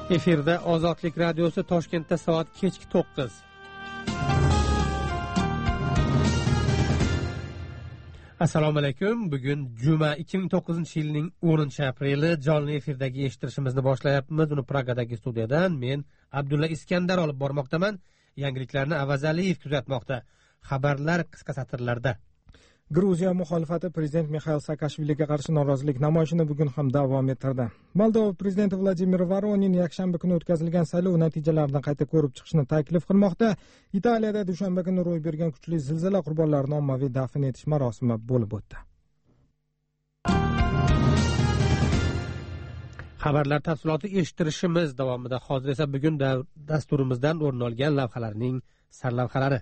Efirda Ozodlik radiosi Toshkentda soat kechki 9. Assalomu alaykum. Bugun juma 2009-yilning 10-apreli. Jonli efirdagi eshittirishimizni boshlayapmiz. Uni Pragadagi studiyadan men Abdulla Iskandar olib bormoqdaman. Yangiliklarni Avaz Aliyev kuzatmoqda. Xabarlar qisqa satrlarda. Gruziya muxolifati prezident Mixail Saakashviliga qarshi norozilik namoyishini bugun ham davom ettirdi. Moldova prezidenti Vladimir Voronin yakshanba kuni o'tkazilgan saylov natijalarini qayta ko'rib chiqishni taklif qilmoqda. Italiyada dushanba kuni ro'y bergan kuchli zilzila qurbonlarini ommaviy dafn etish marosimi bo'lib o'tdi. Xabarlar tafsiloti eshittirishimiz davomida. Hozir esa bugun dasturimizdan o'rin olgan lavhalarning sarlavhalari.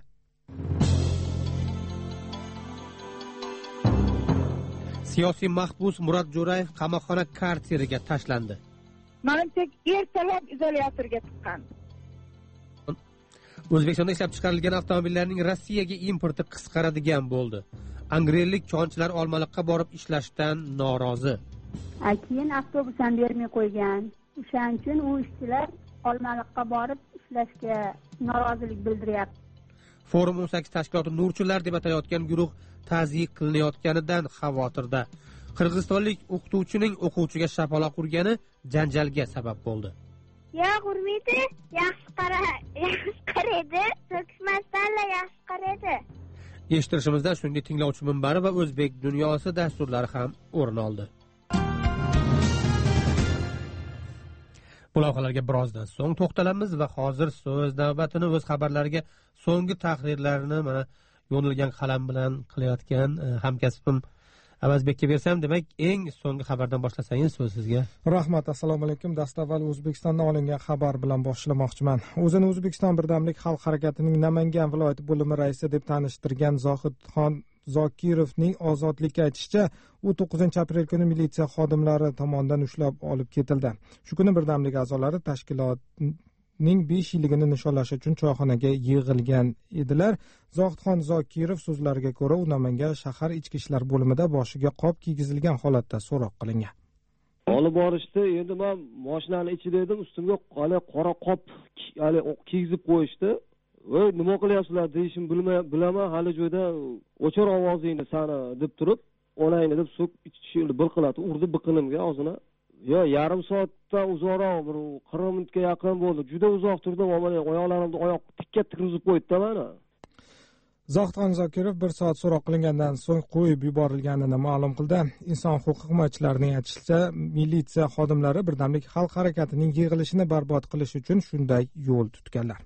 Siyosiy mahbus Murod Jo'rayev qamoqxona karteriga tashlandi. Menimcha ertalab izolyatorga chiqqan. O'zbekistonda ishlab chiqarilgan avtomobillarning Rossiyaga importi qisqaradigan bo'ldi. Angrellik konchilar Olmaliqqa borib ishlashdan norozi. Keyin avtobus ham bermay qo'ygan. O'shaning uchun u ishchilar Olmaliqqa borib ishlashga norozilik bildiryapti. Forum 18 tashkiloti nurchilar deb atayotgan guruh tazyiq qilinayotganidan xavotirda. Qirg'izistonlik o'qituvchining o'quvchiga shapaloq urgani janjalga sabab bo'ldi. Yo'q, urmaydi, yaxshi qaraydi, so'kishmasdan yaxshi qaraydi. Eshittirishimizda shunday tinglovchi minbari va o'zbek dunyosi dasturlari ham o'rin oldi. Bu lavhalarga birozdan so'ng to'xtalamiz va hozir so'z navbatini o'z xabarlariga so'nggi tahrirlarini mana yo'nilgan qalam bilan qilayotgan hamkasbim Avazbekka bersam, demak, eng so'nggi xabardan boshlasangiz so'z sizga. Rahmat, assalomu alaykum. Dastavval O'zbekistondan olingan xabar bilan boshlamoqchiman. O'zini O'zbekiston birdamlik xalq harakatining Namangan viloyati bo'limi raisi deb tanishtirgan Zohidxon Zokirovning ozodlikka aytishicha, u 9-aprel kuni militsiya xodimlari tomonidan ushlab olib ketildi. Shu kuni birdamlik a'zolari tashkilotning 5 yilligini nishonlash uchun choyxonaga yig'ilgan edilar. Zohidxon Zokirov so'zlariga ko'ra, u Namangan shahar ichki ishlar bo'limida boshiga qop kiygizilgan holatda so'roq qilingan. Olib borishdi, endi men mashinaning ichida edim, ustimga qora qop kiygizib qo'yishdi. Voy, nima qilyapsizlar deyishim bilaman, hali joyda o'char ovozingni sani deb turib, onangni deb so'k ichishni bilqiladi, urdi biqinimga og'zini. Yo, yarim soatdan uzoqroq, bir 40 minutga yaqin bo'ldi. Juda uzoq turdim, mana oyoqlarimni oyoq tikka tikrizib qo'ydi mana. Zohidxon Zokirov 1 soat so'roq qilingandan so'ng qo'yib yuborilganini ma'lum qildi. Inson huquq himoyachilarining aytishicha, militsiya xodimlari birdamlik xalq harakatining yig'ilishini barbod qilish uchun shunday yo'l tutganlar.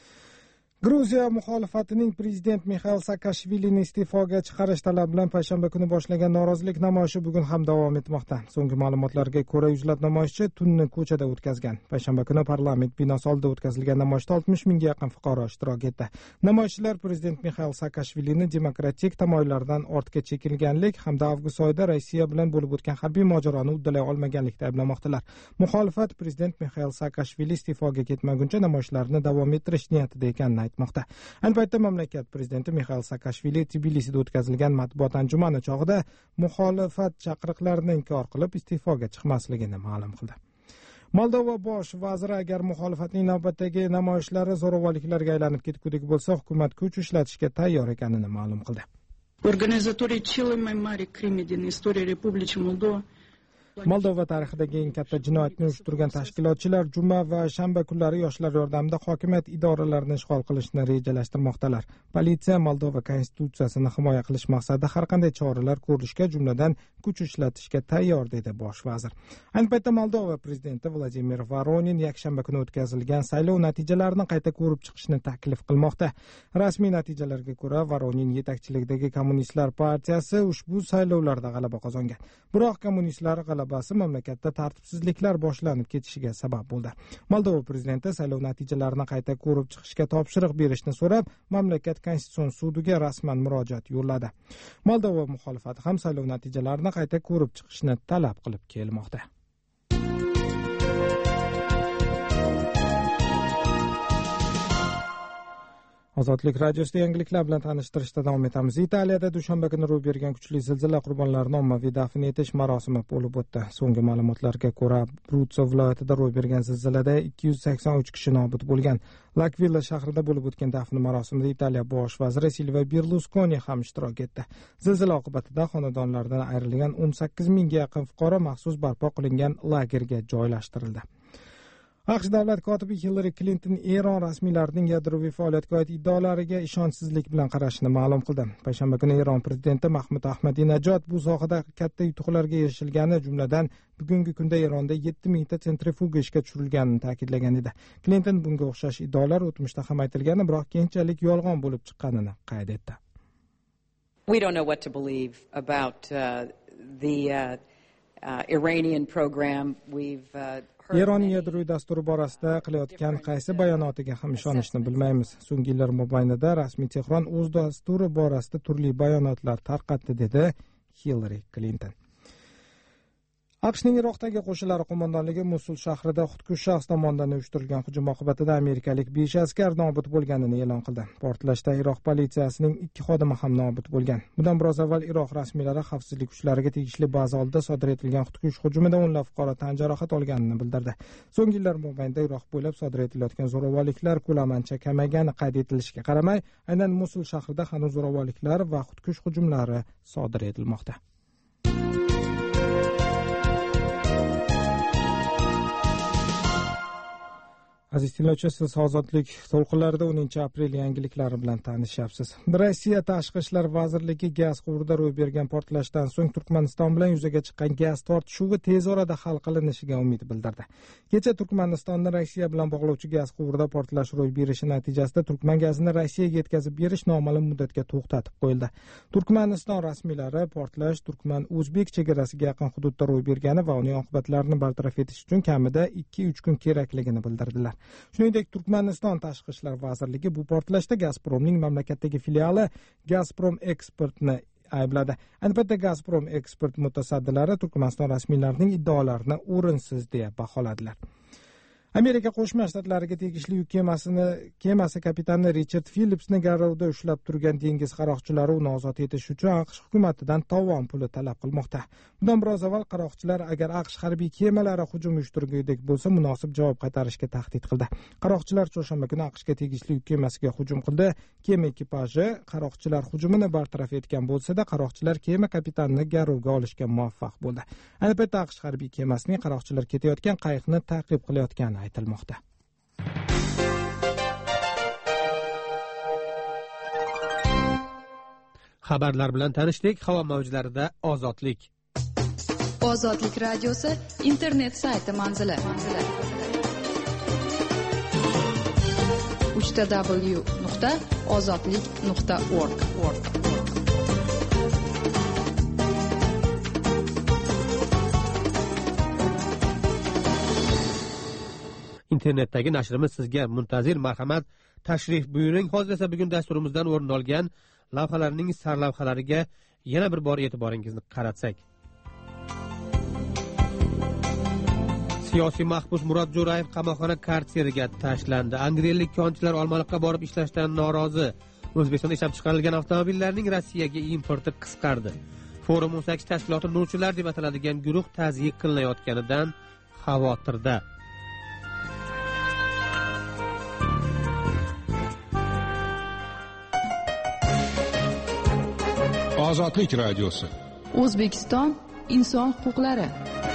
Gruziya muxolifatining prezident Mixail Saakashvilini iste'foga chiqarish talabi bilan payshanba kuni boshlangan norozilik namoyishi bugun ham davom etmoqda. So'nggi ma'lumotlarga ko'ra, yuzlab namoyishchi tunni ko'chada o'tkazgan. Payshanba kuni parlament binosi oldida o'tkazilgan namoyishda 60 mingga yaqin fuqaro ishtirok etdi. Namoyishchilar prezident Mixail Saakashvilini demokratik tamoyillardan ortga chekilganlik hamda avgust oyida Rossiya bilan bo'lib o'tgan harbiy mojaroni uddalay olmaganlikda ayblamoqdalar. Muxolifat prezident Mixail Saakashvili iste'foga ketmaguncha namoyishlarni davom ettirish niyatida ekanini aytmoqda. Ayni paytda mamlakat prezidenti Mixail Saakashvili Tbilisida o'tkazilgan matbuot anjumani chog'ida muxolifat chaqiriqlarini inkor qilib iste'foga chiqmasligini ma'lum qildi. Moldova bosh vaziri agar muxolifatning navbatdagi namoyishlari zo'ravonliklarga aylanib ketgudek bo'lsa, hukumat kuch ishlatishga tayyor ekanini ma'lum qildi. Organizatori Chile Maymari Krimedin Istoriya Republika Moldova Moldova tarixidagi eng katta jinoyatni uyushtirgan tashkilotchilar juma va shanba kunlari yoshlar yordamida hokimiyat idoralarini ishg'ol qilishni rejalashtirmoqdalar. Politsiya Moldova konstitutsiyasini himoya qilish maqsadida har qanday choralar ko'rishga, jumladan kuch ishlatishga tayyor, dedi bosh vazir. Ayni paytda Moldova prezidenti Vladimir Voronin yakshanba kuni o'tkazilgan saylov natijalarini qayta ko'rib chiqishni taklif qilmoqda. Rasmiy natijalarga ko'ra, Voronin yetakchiligidagi Kommunistlar partiyasi ushbu saylovlarda g'alaba qozongan. Biroq kommunistlar g'alabasi mamlakatda tartibsizliklar boshlanib ketishiga sabab bo'ldi. Moldova prezidenti saylov natijalarini qayta ko'rib chiqishga topshiriq berishni so'rab, mamlakat konstitutsion sudiga rasman murojaat yo'lladi. Moldova muxolifati ham saylov natijalarini qayta ko'rib chiqishni talab qilib kelmoqda. Ozodlik radiosida yangiliklar bilan tanishtirishda davom etamiz. Italiyada dushanba kuni ro'y bergan kuchli zilzila qurbonlarini ommaviy dafn etish marosimi bo'lib o'tdi. So'nggi ma'lumotlarga ko'ra, Abruzzo viloyatida ro'y bergan zilzilada 283 kishi nobud bo'lgan. L'Aquila shahrida bo'lib o'tgan dafn marosimida Italiya bosh vaziri Silvio Berlusconi ham ishtirok etdi. Zilzila oqibatida xonadonlaridan ayrilgan 18 mingga yaqin fuqaro maxsus barpo qilingan lagerga joylashtirildi. AQSh davlat kotibi Hillary Clinton Eron rasmiylarining yadroviy faoliyatga oid iddaolariga ishonchsizlik bilan qarashini ma'lum qildi. Payshanba kuni Eron prezidenti Mahmud Ahmadinejod bu sohada katta yutuqlarga erishilgani, jumladan bugungi kunda Eronda 7000 ta sentrifuga ishga tushirilganini ta'kidlagan edi. Clinton bunga o'xshash iddaolar o'tmishda ham aytilgani, biroq keyinchalik yolg'on bo'lib chiqqanini qayd etdi. We don't know what to believe about the Iranian program. Eronning yadroviy dasturi borasida qilayotgan qaysi bayonotiga ham ishonishni bilmaymiz. So'nggi yillar mobaynida rasmiy Tehron o'z dasturi borasida turli bayonotlar tarqatdi, dedi Hillary Clinton. AQShning Iroqdagi qo'shinlari qo'mondonligi Musul shahrida xudkush shaxs tomonidan uyushtirilgan hujum oqibatida amerikalik 5 askar nobud bo'lganini e'lon qildi. Portlashda Iroq politsiyasining 2 xodimi ham nobud bo'lgan. Bundan biroz avval Iroq rasmiylari xavfsizlik kuchlariga tegishli baza oldida sodir etilgan xudkush hujumida o'nlab fuqaro tan jarohat olganini bildirdi. So'nggi yillar mobaynida Iroq bo'ylab sodir etilayotgan zo'ravonliklar ko'lami ancha kamaygani qayd etilishiga qaramay, aynan Musul shahrida hanuz zo'ravonliklar va xudkush hujumlari sodir etilmoqda. Aziz tinglovchi, siz Ozodlik to'lqinlarida 10 aprel yangiliklari bilan tanishyapsiz. Rossiya Tashqi ishlar vazirligi gaz quvurida ro'y bergan portlashdan so'ng Turkmaniston bilan yuzaga chiqqan gaz tortishuvi tez orada hal qilinishiga umid bildirdi. Kecha Turkmanistonda Rossiya bilan bog'lovchi gaz quvurida portlash ro'y berishi natijasida Turkman gazini Rossiyaga yetkazib berish noma'lum muddatga to'xtatib qo'yildi. Turkmaniston rasmiylari portlash Turkman-O'zbek chegarasiga yaqin hududda ro'y bergani va uning oqibatlarini bartaraf etish uchun kamida 2-3 kun kerakligini bildirdilar. Shuningdek, Turkmaniston Tashqi ishlar vazirligi bu portlashda Gazpromning mamlakatdagi filiali Gazprom Exportni aybladi. Ayni paytda Gazprom Export mutasaddilari Turkmaniston rasmiylarining iddaolarini o'rinsiz deya baholadilar. Amerika Qo'shma Shtatlariga tegishli yuk kemasi kapitani Richard Phillipsni garovda ushlab turgan dengiz qaroqchilari uni ozod etish uchun AQSh hukumatidan tovon puli talab qilmoqda. Bundan biroz avval qaroqchilar agar AQSh harbiy kemalari hujum uyushtirgudek bo'lsa, munosib javob qaytarishga tahdid qildi. Qaroqchilar chorshanba kuni AQShga tegishli yuk kemasiga hujum qildi. Kema ekipaji qaroqchilar hujumini bartaraf etgan bo'lsa-da, qaroqchilar kema kapitanini garovga olishga muvaffaq bo'ldi. Ayni paytda AQSh harbiy kemasining qaroqchilar ketayotgan qayiqni ta'qib qilayotgani aytilmoqda. Xabarlar bilan tanishdik. Havo mavjlarida ozodlik. Ozodlik radiosi internet sayti manzili. www.ozodlik.org. Internetdagi nashrimiz sizga muntazir, marhamat, tashrif buyuring. Hozir esa bugun dasturimizdan o'rin olgan lavhalarning sarlavhalariga yana bir bor e'tiboringizni qaratsak. Siyosiy mahbus Murod Jo'rayev qamoqxona kartseriga tashlandi. Angrenlik konchilar Olmaliqqa borib ishlashdan norozi. O'zbekistonda ishlab chiqarilgan avtomobillarning Rossiyaga importi qisqardi. Forum 18 tashkiloti nurchilar deb ataladigan guruh tazyiq qilinayotganidan xavotirda. Ozodlik radiosi. O'zbekiston inson huquqlari.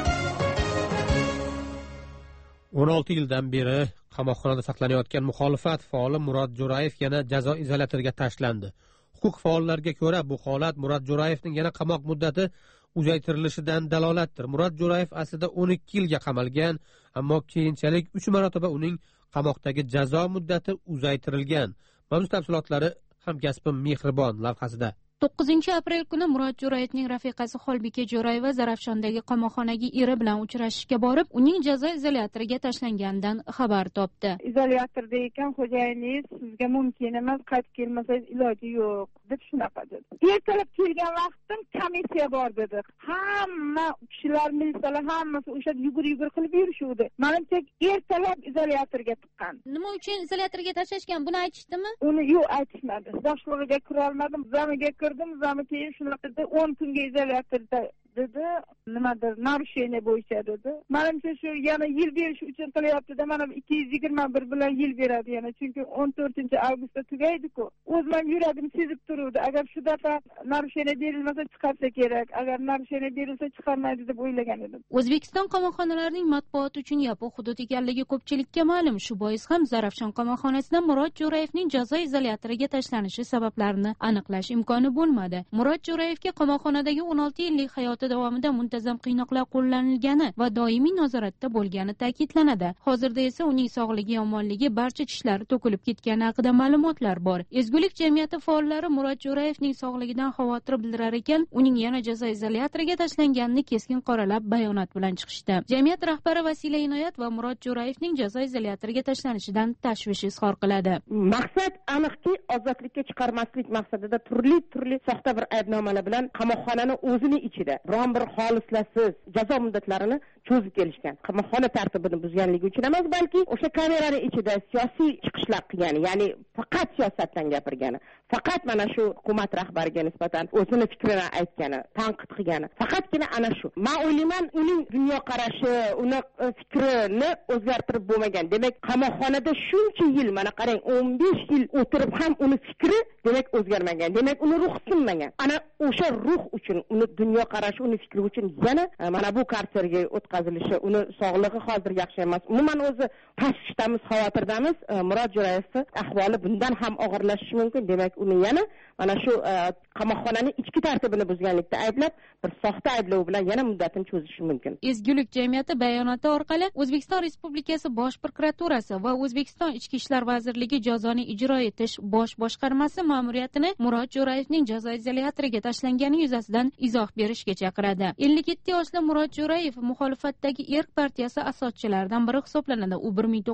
16 yildan beri qamoqxonada saqlanayotgan muxolifat faoli Murod Jo'rayev yana jazo izolyatoriga tashlandi. Huquq faollariga ko'ra, bu holat Murod Jo'rayevning yana qamoq muddati uzaytirilishidan dalolatdir. Murod Jo'rayev aslida 12 yilga qamalgan, ammo keyinchalik 3 marotaba uning qamoqdagi jazo muddati uzaytirilgan. Mavzu tafsilotlari hamkasbim Mehribon lavhasida. 9 aprel kuni Murod Jo'rayevning rafiqasi Xolbika Jo'rayeva Zarafshondagi qamoqxonaga eri bilan uchrashishga borib, uning jazo izolyatoriga tashlanganidan xabar topdi. Izolyatorda ekan, xo'jayiningiz sizga mumkin emas, qaytib kelmasangiz iloji yo'q deb shunaqa dedi. Ertalab kelgan vaqtim komissiya bor dedi. Hamma kishilar, militsiyalar hammasi o'sha yugur qilib yurishuvdi. Menimcha ertalab izolyatorga tiqqan. Nima uchun izolyatorga tashlashgan? Buni aytishdimi? Uni yo'q, aytishmadi. Boshlig'iga kira olmadim. Zamiga kirdim, zami keyin shunaqa dedi, 10 kunga izolyatorda dedi, nimadir narushение bo'yicha dedi. Menimcha shu yana yil berish uchun qilyapti-da, mana 221 bilan yil beradi yana, chunki 14-avgustda tugaydi-ku. O'zim yuragim sezib turuvdi. Agar shu dafa narushение berilmasa chiqarsa kerak, agar narushение berilsa chiqarmaydi deb o'ylagan edim. O'zbekiston qamoqxonalarining matbuot uchun yopiq hudud ekanligi ko'pchilikka ma'lum. Shu bois ham Zarafshon qamoqxonasida Murod Jo'rayevning jazo izolyatoriga tashlanishi sabablarini aniqlash imkoni bo'lmadi. Murod Jo'rayevga qamoqxonadagi 16 yillik hayoti davomida muntazam qiynoqlar qo'llanilgani va doimiy nazoratda bo'lgani ta'kidlanadi. Hozirda esa uning sog'ligi yomonligi, barcha tishlari to'kilib ketgani haqida ma'lumotlar bor. Ezgulik jamiyati faollari Murod Jo'rayevning sog'ligidan xavotir bildirar ekan, uning yana jazo izolyatoriga tashlanganini keskin qoralab bayonot bilan chiqishdi. Jamiyat rahbari Vasila Inoyat va Murod Jo'rayevning jazo izolyatoriga tashlanishidan tashvish izhor qiladi. Maqsad aniqki, ozodlikka chiqarmaslik maqsadida turli soxta bir aybnomalar bilan qamoqxonani o'zini ichida biron bir xolislarsiz jazo muddatlarini cho'zib kelishgan. Qamoqxona tartibini buzganligi uchun emas, balki o'sha kameraning ichida siyosiy chiqishlar qilgani, ya'ni faqat siyosatdan gapirgani, faqat mana shu hukumat rahbariga nisbatan o'zini fikrini aytgani, tanqid qilgani. Faqatgina ana shu. Men o'ylayman, uning dunyoqarashi, uni fikrini o'zgartirib bo'lmagan. Demak, qamoqxonada shuncha yil, mana qarang, 15 yil o'tirib ham uni fikri demak o'zgarmagan. Demak, uni ruhi sinmagan. Ana o'sha ruh uchun, uni dunyoqarashi, uni fikri uchun yana mana bu karserga o'tkazilishi, uni sog'lig'i hozir yaxshi emas. Umuman o'zi tashvishdamiz, xavotirdamiz. Murod Jo'rayevning ahvoli bundan ham og'irlashishi mumkin. Demak, uni yana mana shu qamoqxonaning ichki tartibini buzganlikda ayblab, bir soxta ayblov bilan yana muddatini cho'zishi mumkin. Ezgulik jamiyati bayonoti orqali O'zbekiston Respublikasi Bosh prokuraturasi va O'zbekiston Ichki ishlar vazirligi jazoni ijro etish bosh boshqarmasi ma'muriyatini Murod Jo'rayevning jazo izolyatoriga tashlangani yuzasidan izoh berishga chaqiradi. 57 yoshli Murod Jo'rayev muxolifatdagi Erk partiyasi asoschilaridan biri hisoblanadi. U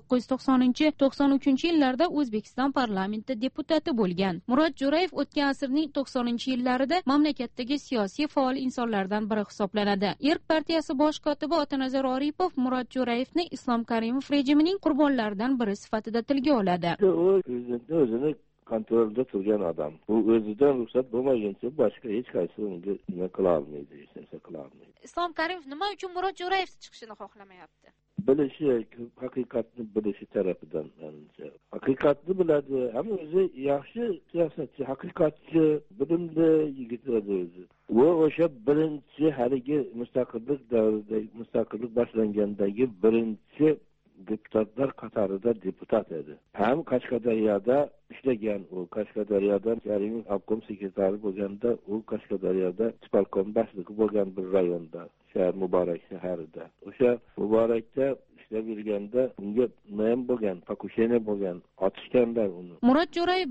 1990-93 yillarda O'zbekiston parlamenti deputati bo'lgan. Murod Jo'rayev o'tgan asrning 90-yillarida mamlakatdagi siyosiy faol insonlardan biri hisoblanadi. Erk partiyasi bosh kotibi Otanazar Oripov Murod Jo'rayevni Islom Karimov rejimining qurbonlaridan biri sifatida tilga oladi. O'zini kontrolda turgan odam. Bu o'zidan ruxsat bo'lmaguncha boshqa hech qaysi unga nima qila olmaydi, hech narsa qila olmaydi. Islom Karimov nima uchun Murod Jo'rayev chiqishini xohlamayapti? Bilishi, haqiqatni bilishi tarafidan menimcha. Haqiqatni biladi, hamma o'zi yaxshi siyosatchi, haqiqatchi, bilimli yigit o'zi. U o'sha birinchi haligi mustaqillik davrida, mustaqillik boshlangandagi birinchi deputatlar qatorida deputat edi. Ham Qashqadaryoda ishlagan, u Qashqadaryoda Karimov obkom sekretari bo'lganda, u Qashqadaryoda ispolikom boshlig'i bo'lgan bir rayonda, shahar Muborak shahrida. O'sha Muborakda ishlab yurganda unga nima bo'lgan, pokusheniya bo'lgan, otishganlar uni. Murod Jo'rayev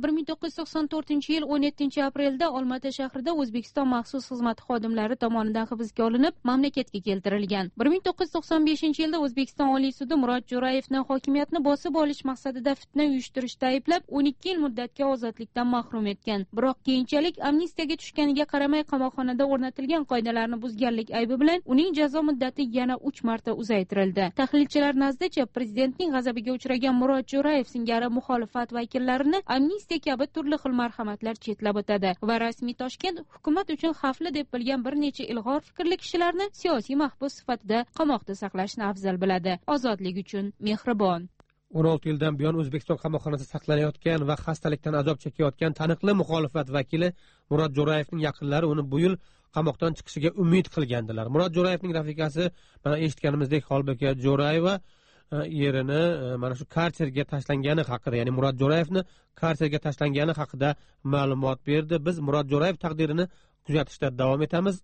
1994-yil 17-aprelda Olmaota shahrida O'zbekiston maxsus xizmati xodimlari tomonidan hibsga olinib, mamlakatga keltirilgan. 1995-yilda O'zbekiston Oliy sudi Murod Jo'rayevni hokimiyatni bosib olish maqsadida fitna uyushtirishda ayblab, 12 yil muddatga ozodlikdan mahrum etgan. Biroq keyinchalik amnistiyaga tushganiga qaramay qamoqxonada o'rnatilgan qoidalarni buzganlik aybi bilan uning jazo muddati yana 3 marta uzaytirildi. Tahlilchilar nazdicha prezidentning g'azabiga uchragan Murod Jo'rayev singari muxolifat vakillarini amnistiya kabi turli xil marhamatlar chetlab o'tadi va rasmiy Toshkent hukumat uchun xavfli deb bilgan bir necha ilg'or fikrli kishilarni siyosiy mahbus sifatida qamoqda saqlashni afzal biladi. Ozodlik uchun mehribon. 16 yildan buyon O'zbekiston qamoqxonasida saqlanayotgan va xastalikdan azob chekayotgan taniqli muxolifat vakili Murod Jo'rayevning yaqinlari uni bu yil qamoqdan chiqishiga umid qilgandilar. Murod Jo'rayevning rafiqasi, mana eshitganimizdek, Xolbika Jo'rayeva yerini mana shu karserga tashlangani haqida, ya'ni Murod Jo'rayevni karserga tashlangani haqida ma'lumot berdi. Biz Murod Jo'rayev taqdirini kuzatishda davom etamiz.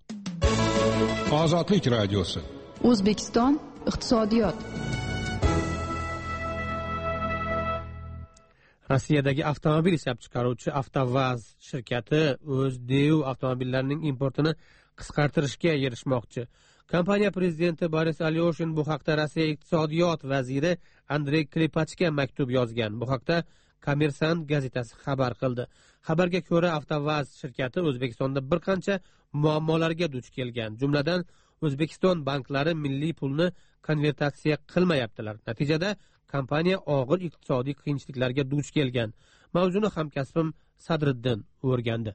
Ozodlik radiosi. Rossiyadagi avtomobil ishlab chiqaruvchi Avtovaz shirkati o'zDeu avtomobillarining importini qisqartirishga erishmoqchi. Kompaniya prezidenti Boris Alyoshin bu haqda Rossiya iqtisodiyot vaziri Andrey Kripachga maktub yozgan. Bu haqda Kommersant gazetasi xabar qildi. Xabarga ko'ra, Avtovaz shirkati O'zbekistonda bir qancha muammolarga duch kelgan. Jumladan, O'zbekiston banklari milliy pulni konvertatsiya qilmayaptilar. Natijada kompaniya og'ir iqtisodiy qiyinchiliklarga duch kelgan. Mavzuni hamkasbim Sadriddin o'rgandi.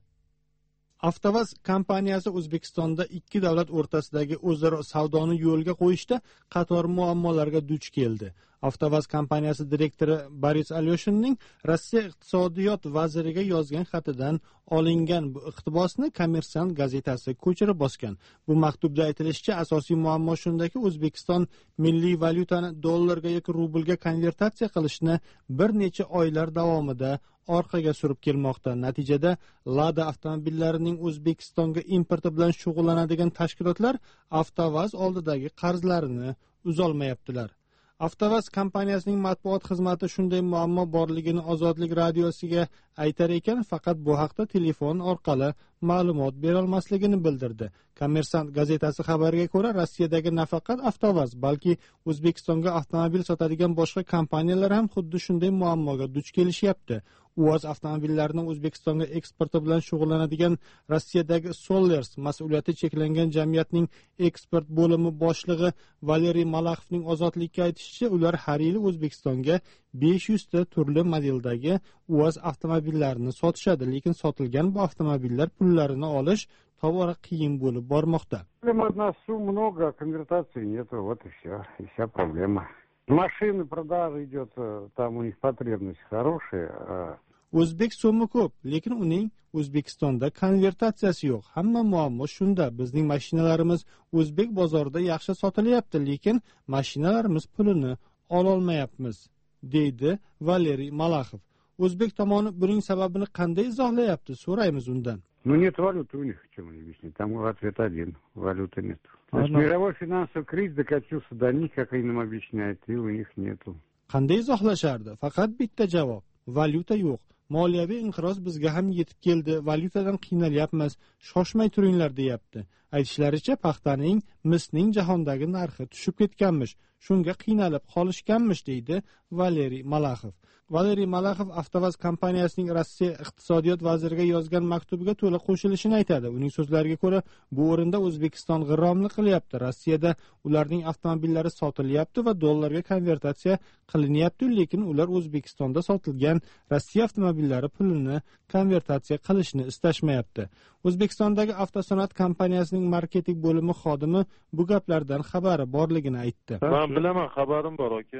Avtovaz kompaniyasi O'zbekistonda ikki davlat o'rtasidagi o'zaro savdoni yo'lga qo'yishda qator muammolarga duch keldi. Avtovaz kompaniyasi direktori Boris Alyoshinning Rossiya iqtisodiyot vaziriga yozgan xatidan olingan bu iqtibosni Kommersant gazetasi ko'chirib bosgan. Bu maktubda aytilishicha, asosiy muammo shundaki, O'zbekiston milliy valyutani dollarga yoki rublga konvertatsiya qilishni bir necha oylar davomida orqaga surib kelmoqda. Natijada Lada avtomobillarining O'zbekistonga importi bilan shug'ullanadigan tashkilotlar Avtovaz oldidagi qarzlarini uzolmayaptilar. Avtovaz kompaniyasining matbuot xizmati shunday muammo borligini Ozodlik radiosiga aytar ekan, faqat bu haqda telefon orqali ma'lumot bera olmasligini bildirdi. Kommersant gazetasi xabariga ko'ra, Rossiyadagi nafaqat Avtovaz, balki O'zbekistonga avtomobil sotadigan boshqa kompaniyalar ham xuddi shunday muammoga duch kelishyapti. UAZ avtomobillarining O'zbekistonga eksporti bilan shug'ullanadigan Rossiyadagi Solers mas'uliyati cheklangan jamiyatning eksport bo'limi boshlig'i Valeriy Malaxovning Ozodlikka aytishicha, ular har yili O'zbekistonga 500 ta turli modeldagi UAZ avtomobillarini sotishadi, lekin sotilgan bu avtomobillar pullarini olish tobora qiyin bo'lib bormoqda. На сумму много, конвертации нет, вот и все, и вся проблема. Машины продажи идет, там у них потребность хорошая. O'zbek so'mi ko'p, lekin uning O'zbekistonda konvertatsiyasi yo'q. Hamma muammo shunda. Bizning mashinalarimiz o'zbek bozorida yaxshi sotilyapti, lekin mashinalarimiz pulini ololmayapmiz, deydi Valeriy Malaxov. O'zbek tomoni buning sababini qanday izohlayapti, so'raymiz undan. Ну нет валюты у них, чем они объяснят. Там ответ один, валюты нет. Значит, мировой финансовый кризис докатился до них, как они нам объясняют, и у них нету. Qanday izohlashardi? Faqat bitta javob: valyuta yo'q. Moliyaviy inqiroz bizga ham yetib keldi, valyutadan qiynalyapmiz, shoshmay turinglar deyapti. Aytishlaricha, paxtaning, misning jahondagi narxi tushib ketganmish, shunga qiynalib qolishganmish, deydi Valeriy Malaxov. Valeriy Malaxov Avtovaz kompaniyasining Rossiya iqtisodiyot vaziriga yozgan maktubiga to'la qo'shilishini aytadi. Uning so'zlariga ko'ra, bu o'rinda O'zbekiston g'irromlik qilyapti. Rossiyada ularning avtomobillari sotilyapti va dollarga konvertatsiya qilinyapti, lekin ular O'zbekistonda sotilgan Rossiya avtomobillari pulini konvertatsiya qilishni istashmayapti. O'zbekistondagi Avtosanoat kompaniyasining marketing bo'limi xodimi bu gaplardan xabari borligini aytdi. Men bilaman, xabarim bor aka.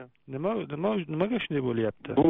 Nimaga shunday bo'lyapti? Bu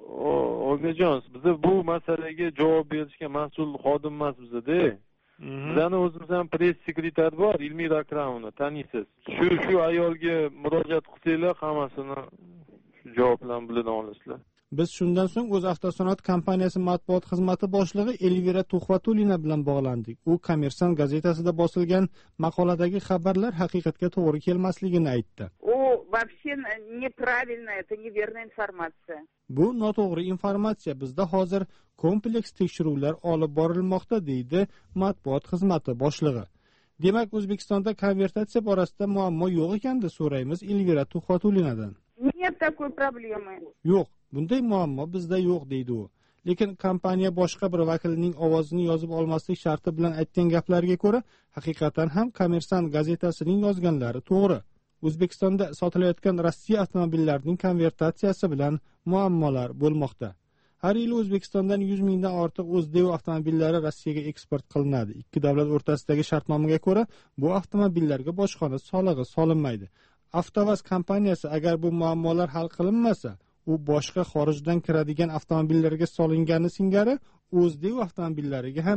Ogajon, biz bu masalaga javob berishga mas'ul xodim emas bizda-da. Bizning o'zimizdan press sekretar bor, Ilmira Akramova, taniysiz. Shu ayolga murojaat qilsanglar, hammasini javoblarni bilib olasizlar. Biz shundan so'ng o'z Avtosanoat kompaniyasi matbuot xizmati boshlig'i Elvira Tuxvatulina bilan bog'landik. U Kommersant gazetasida bosilgan maqoladagi xabarlar haqiqatga to'g'ri kelmasligini aytdi. Вообще неправильно, это неверная информация. Bu noto'g'ri informatsiya. Bizda hozir kompleks tekshiruvlar olib borilmoqda, deydi matbuot xizmati boshlig'i. Demak, O'zbekistonda konvertatsiya borasida muammo yo'q ekanda, so'raymiz Elvira Tuxvatulinadan. Нет такой проблемы. Yo'q, bunday muammo bizda yo'q, deydi u. Lekin kompaniya boshqa bir vakilining ovozini yozib olmaslik sharti bilan aytgan gaplariga ko'ra, haqiqatan ham Kommersant gazetasining yozganlari to'g'ri. O'zbekistonda sotilayotgan Rossiya avtomobillarining konvertatsiyasi bilan muammolar bo'lmoqda. Har yili O'zbekistondan 100 mingdan ortiq o'zDeu avtomobillari Rossiyaga eksport qilinadi. Ikki davlat o'rtasidagi shartnomaga ko'ra, bu avtomobillarga bojxona solig'i solinmaydi. Avtovaz kompaniyasi agar bu muammolar hal qilinmasa, u boshqa xorijdan kiradigan avtomobillarga solingani singari o'zDeu avtomobillariga ham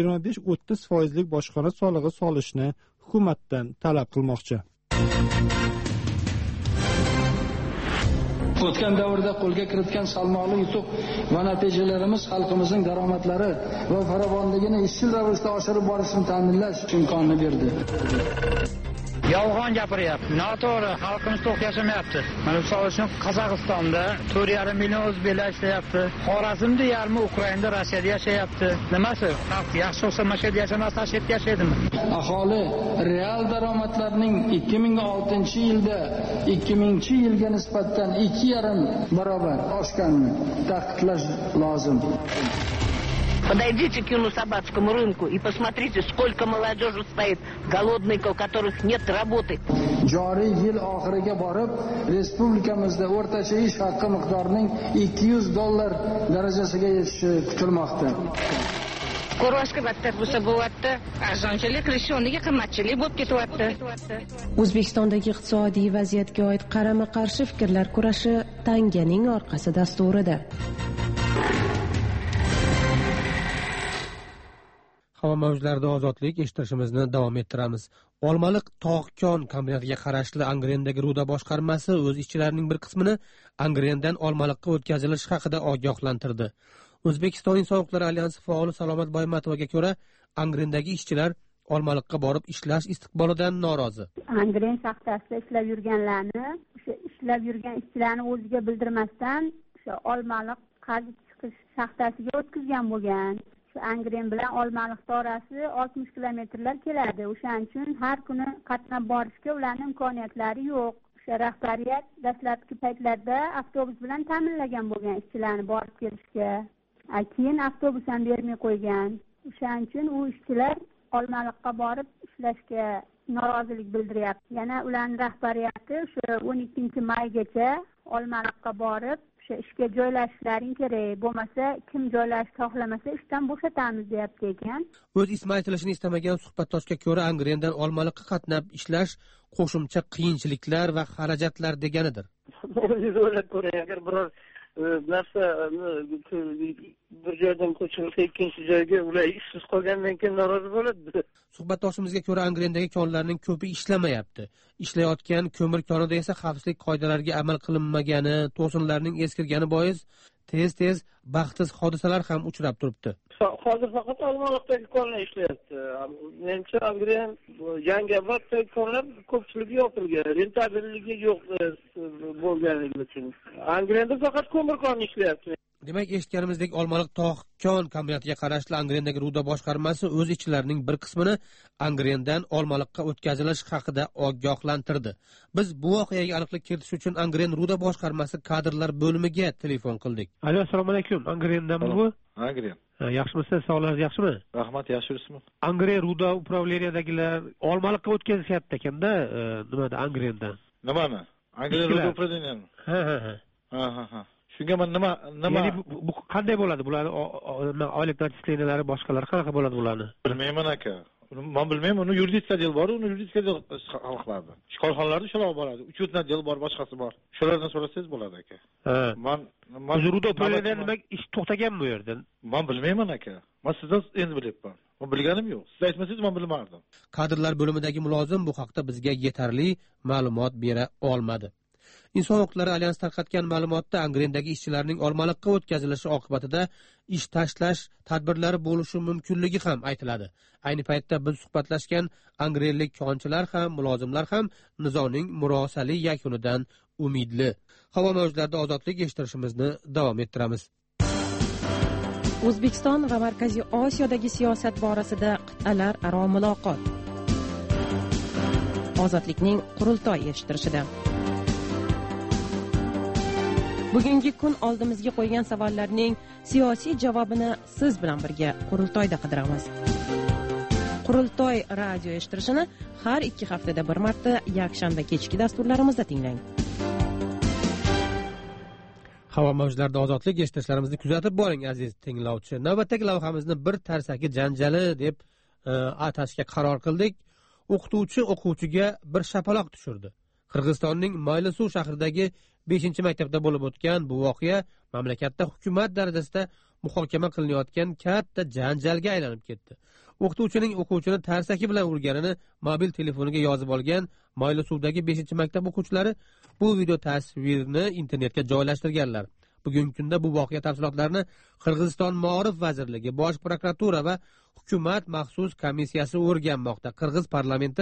25-30% bojxona solig'i solishni hukumatdan talab qilmoqchi. O'tgan davrda qo'lga kiritgan salmoqli yutuq va natijalarimiz xalqimizning daromadlari va farovonligini izchil ravishda oshirib borishni ta'minlash imkonini berdi. Yolg'on gapiryapti. Noto'g'ri, xalqimiz to'q yashamayapti. Mana misol uchun Qozog'istonda 4,5 million o'zbeklar ishlayapti. Xorazmda yarmi Ukrainada, Rossiyada yashayapti. Nimasi? Xalq yaxshi bo'lsa mana shu yerda yashamasa, shu yerda yashaydimi? Aholi real daromadlarning 2006-yilda 2000-yilga nisbatan 2,5 barobar oshganini ta'kidlash lozim. Подойдите к Юнусабадскому рынку и посмотрите, сколько молодежи стоит, голодных, у которых нет работы. Joriy yil oxiriga borib, respublikamizda o'rtacha ish haqqi miqdorining $200 darajasiga yetishi kutilmoqda. Ko'rvashga battar bo'lsa bo'lyapti, arzonchilik, rishonligiga qimmatchilik bo'lib ketyapti. O'zbekistondagi iqtisodiy vaziyatga oid qarama-qarshi fikrlar kurashi tanganing orqasi dasturida. Havo mavjlarida ozodlik eshitishimizni davom ettiramiz. Olmaliq tog'-kon kombinatiga qarashli Angrendagi Ruda boshqarmasi o'z ishchilarining bir qismini Angrendan Olmaliqqa o'tkazilishi haqida ogohlantirdi. O'zbekiston Inson huquqlari alyansi faoli Salomat Boymatovaga ko'ra, Angrendagi ishchilar Olmaliqqa borib ishlash istiqbolidan norozi. Angren shaxtasida ishlab yurganlarni, o'sha ishlab yurgan ishchilarni o'ziga bildirmasdan, o'sha Olmaliq qazib chiqish shaxtasiga o'tkazgan bo'lgan. Angren bilan Olmaliq orasi 60 kilometrlar keladi. O'shaning uchun har kuni qatnab borishga ularning imkoniyatlari yo'q. O'sha rahbariyat dastlabki paytlarda avtobus bilan ta'minlagan bo'lgan ishchilarni borib kelishga. Keyin avtobus ham bermay qo'ygan. O'shaning uchun u ishchilar Olmaliqqa borib ishlashga norozilik bildiryapti. Yana ularning rahbariyati o'sha 12-maygacha Olmaliqqa borib ishga joylashishlaring kerak, bo'lmasa kim joylashishni xohlamasa ishdan bo'shatamiz deyapti ekan. O'z ismi aytilishini istamagan suhbatdoshga ko'ra, Angrendan Olmaliqqa qatnab ishlash qo'shimcha qiyinchiliklar va xarajatlar deganidir. O'zingiz o'ylab ko'ring, agar biror narsa bir joydan ko'chirilsa ikkinchi joyga ular ishsiz qolgandan keyin norozi bo'ladi. Suhbatdoshimizga ko'ra, Angrendagi konlarning ko'pi ishlamayapti. Ishlayotgan ko'mir konida esa xavfsizlik qoidalariga amal qilinmagani, to'sinlarning eskirgani bois tez baxtsiz hodisalar ham uchrab turibdi. Hozir faqat Olmaliqdagi konlar ishlayapti. Menimcha Angren yangi avvalgi konlar ko'pchiligi yopilgan, rentabelligi yo'q bo'lganligi uchun. Angrenda faqat ko'mir kon ishlayapti. Demak, eshitganimizdek Olmaliq tog'-kon kombinatiga qarashli Angrendagi Ruda boshqarmasi o'z ishchilarining bir qismini Angrendan Olmaliqqa o'tkazilish haqida ogohlantirdi. Biz bu voqeaga aniqlik kiritish uchun Angren Ruda boshqarmasi kadrlar bo'limiga telefon qildik. Alo, assalomu alaykum. Angrendanmi bu? Angren. Yaxshimisiz? Sog'lig'ingiz yaxshimi? Rahmat, yaxshimisizmi? Angren Ruda upravleniyadagilar Olmaliqqa o'tkazishyapti ekanda, nimada Angrendan. Nimani? Angren Ruda upravleniyami? Ha. Shunga men nima ya'ni bu qanday bo'ladi bularni oylik natijalaringiz boshqalar qanaqa bo'ladi bularni? Bilmayman aka. Men bilmayman, uni yuridik odel bor, uni yuridik odel hal qiladi. Ishxonalarda shular boradi. 3 odel bor, boshqasi bor. Shulardan so'rasangiz bo'ladi aka. Men Ruda upravleniya nima ish to'xtaganmi bu yerda? Men bilmayman aka. Men sizdan endi bilyapman. Men bilganim yo'q. Siz aytmasangiz men bilmardim. Kadrlar bo'limidagi mulozim bu haqda bizga yetarli ma'lumot bera olmadi. Inson huquqlari alyansi tarqatgan ma'lumotda Angrendagi ishchilarning Olmaliqqa o'tkazilishi oqibatida ish tashlash tadbirlari bo'lishi mumkinligi ham aytiladi. Ayni paytda biz suhbatlashgan angrenlik konchilar ham, mulozimlar ham nizoning murosali yakunidan umidli. Havo mavjlarida ozodlik eshittirishimizni davom ettiramiz. O'zbekiston va Markaziy Osiyodagi siyosat borasida qit'alar aro muloqot. Ozodlikning qurultoy eshittirishida. Bugungi kun oldimizga qo'ygan savollarning siyosiy javobini siz bilan birga qurultoyda qidiramiz. Qurultoy radio eshittirishini har 2 haftada bir marta yakshanba kechki dasturlarimizda tinglang. Havo mavjlarida ozodlik eshittirishlarimizni kuzatib boring aziz tinglovchi. Navbatdagi lavhamizni bir tarsaki janjali deb atashga qaror qildik. O'qituvchi o'quvchiga bir shapaloq tushirdi. Qirg'izistonning Maylisuv shahridagi 5-maktabda bo'lib o'tgan bu voqea mamlakatda hukumat darajasida muhokama qilinayotgan katta janjalga aylanib ketdi. O'qituvchining o'quvchini tarsaki bilan urganini mobil telefoniga yozib olgan Maylisuvdagi 5-maktab o'quvchilari bu video tasvirni internetga joylashtirganlar. Bugungi kunda bu voqea tafsilotlarini Qirg'iziston Ma'rif vazirligi, Bosh prokuratura va hukumat maxsus komissiyasi o'rganmoqda. Qirg'iz parlamenti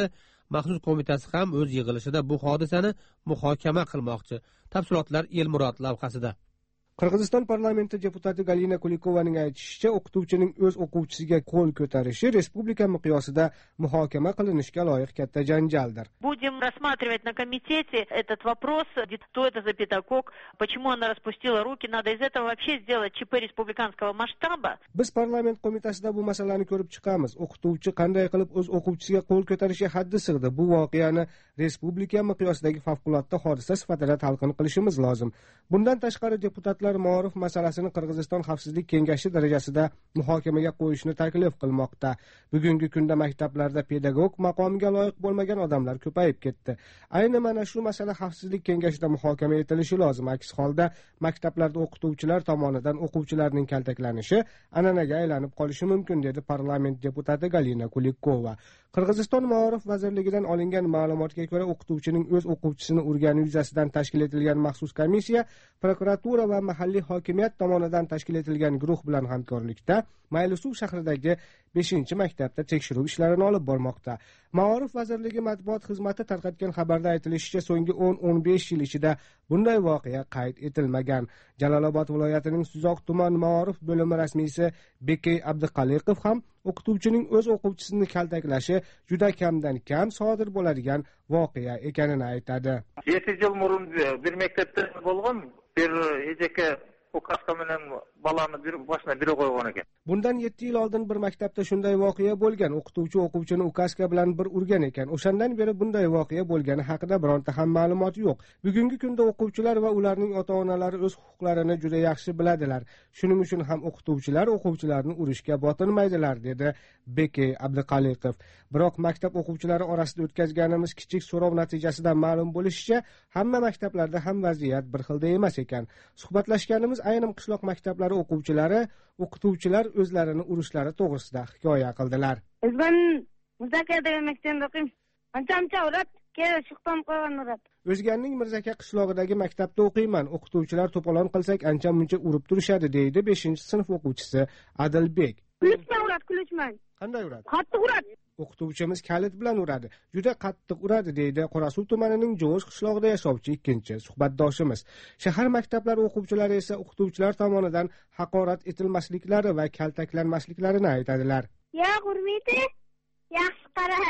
maxsus qo'mitasi ham o'z yig'ilishida bu hodisani muhokama qilmoqchi. Tafsilotlar Elmurod lavhasida. Qirg'iziston parlamenti deputati Galina Kulikovaning aytishicha, o'qituvchining o'z o'quvchisiga qo'l ko'tarishi respublika miqyosida muhokama qilinishga loyiq katta janjaldir. Будем рассматривать на комитете этот вопрос, что это за педагог, почему она распустила руки, надо из этого вообще сделать ЧП республиканского масштаба. Biz parlament qo'mitasida bu masalani ko'rib chiqamiz. O'qituvchi qanday qilib o'z o'quvchisiga qo'l ko'tarishi haddi sig'di. Bu voqeani respublika miqyosidagi favqulodda hodisa sifatida talqin qilishimiz lozim. Bundan tashqari deputatlar Ma'ruf masalasini Qirg'iziston Xavfsizlik kengashi darajasida muhokamaga qo'yishni taklif qilmoqda. Bugungi kunda maktablarda pedagog maqomiga loyiq bo'lmagan odamlar ko'payib ketdi. Ayni mana shu masala Xavfsizlik kengashida muhokama etilishi lozim. Aks holda maktablarda o'qituvchilar tomonidan o'quvchilarning kaltaklanishi an'anaga aylanib qolishi mumkin, dedi parlament deputati Galina Kulikova. Qirg'iziston Ma'ruf vazirligidan olingan ma'lumotga ko'ra, o'qituvchining o'z o'quvchisini urgani yuzasidan tashkil etilgan maxsus komissiya prokuratura va mahalliy hokimiyat tomonidan tashkil etilgan guruh bilan hamkorlikda Maylisuv shahridagi 5-maktabda tekshiruv ishlarini olib bormoqda. Ma'ruf vazirligi matbuot xizmati tarqatgan xabarda aytilishicha, so'nggi 10-15 yil ichida bunday voqea qayd etilmagan. Jalolobod viloyatining Suzoq tuman Ma'ruf bo'limi rasmiysi Bekay Abduqaliqov ham o'qituvchining o'z o'quvchisini kaltaklashi juda kamdan kam sodir bo'ladigan voqea ekanini aytadi. 7 yil burun bir maktabda bo'lgan, bir ejaka ukaska bilan balani bir boshına biri qo'ygan ekan. Bundan 7 yil oldin bir maktabda shunday voqea bo'lgan. O'qituvchi o'quvchini ukaska bilan bir urgan ekan. O'shandan beri bunday voqea bo'lgani haqida bironta ham ma'lumot yo'q. Bugungi kunda o'quvchilar va ularning ota-onalari o'z huquqlarini juda yaxshi biladilar. Shuning uchun ham o'qituvchilar o'quvchilarni urishga botinmaydilar, dedi Bekay Abduqaliqov. Biroq maktab o'quvchilari orasida o'tkazganimiz kichik so'rov natijasidan ma'lum bo'lishicha, hamma maktablarda ham vaziyat bir xilda emas ekan. Suhbatlashganimiz ayrim qishloq maktablari o'qituvchilar o'zlarini urishlari to'g'risida hikoya qildilar. Ben Muzaka degan maktabda o'qiyman. Ancha urat, keyin chiqdim qo'ygan urat. O'zganning Mirzaka qishlog'idagi maktabda o'qiyman. O'qituvchilar to'polon qilsak ancha-muncha urib turishadi, deydi 5-sinf o'quvchisi Adilbek. Kulishman. Qanday uradi? Qattiq uradi. O'qituvchimiz kalit bilan uradi. Juda qattiq uradi, deydi Qorasuv tumanining Jo'sh qishlog'ida yashovchi ikkinchi suhbatdoshimiz. Shahar maktablari o'quvchilari esa o'qituvchilar tomonidan haqorat etilmasliklari va kaltaklanmasliklarini aytadilar. Yo'q, urmaydi. Yaxshi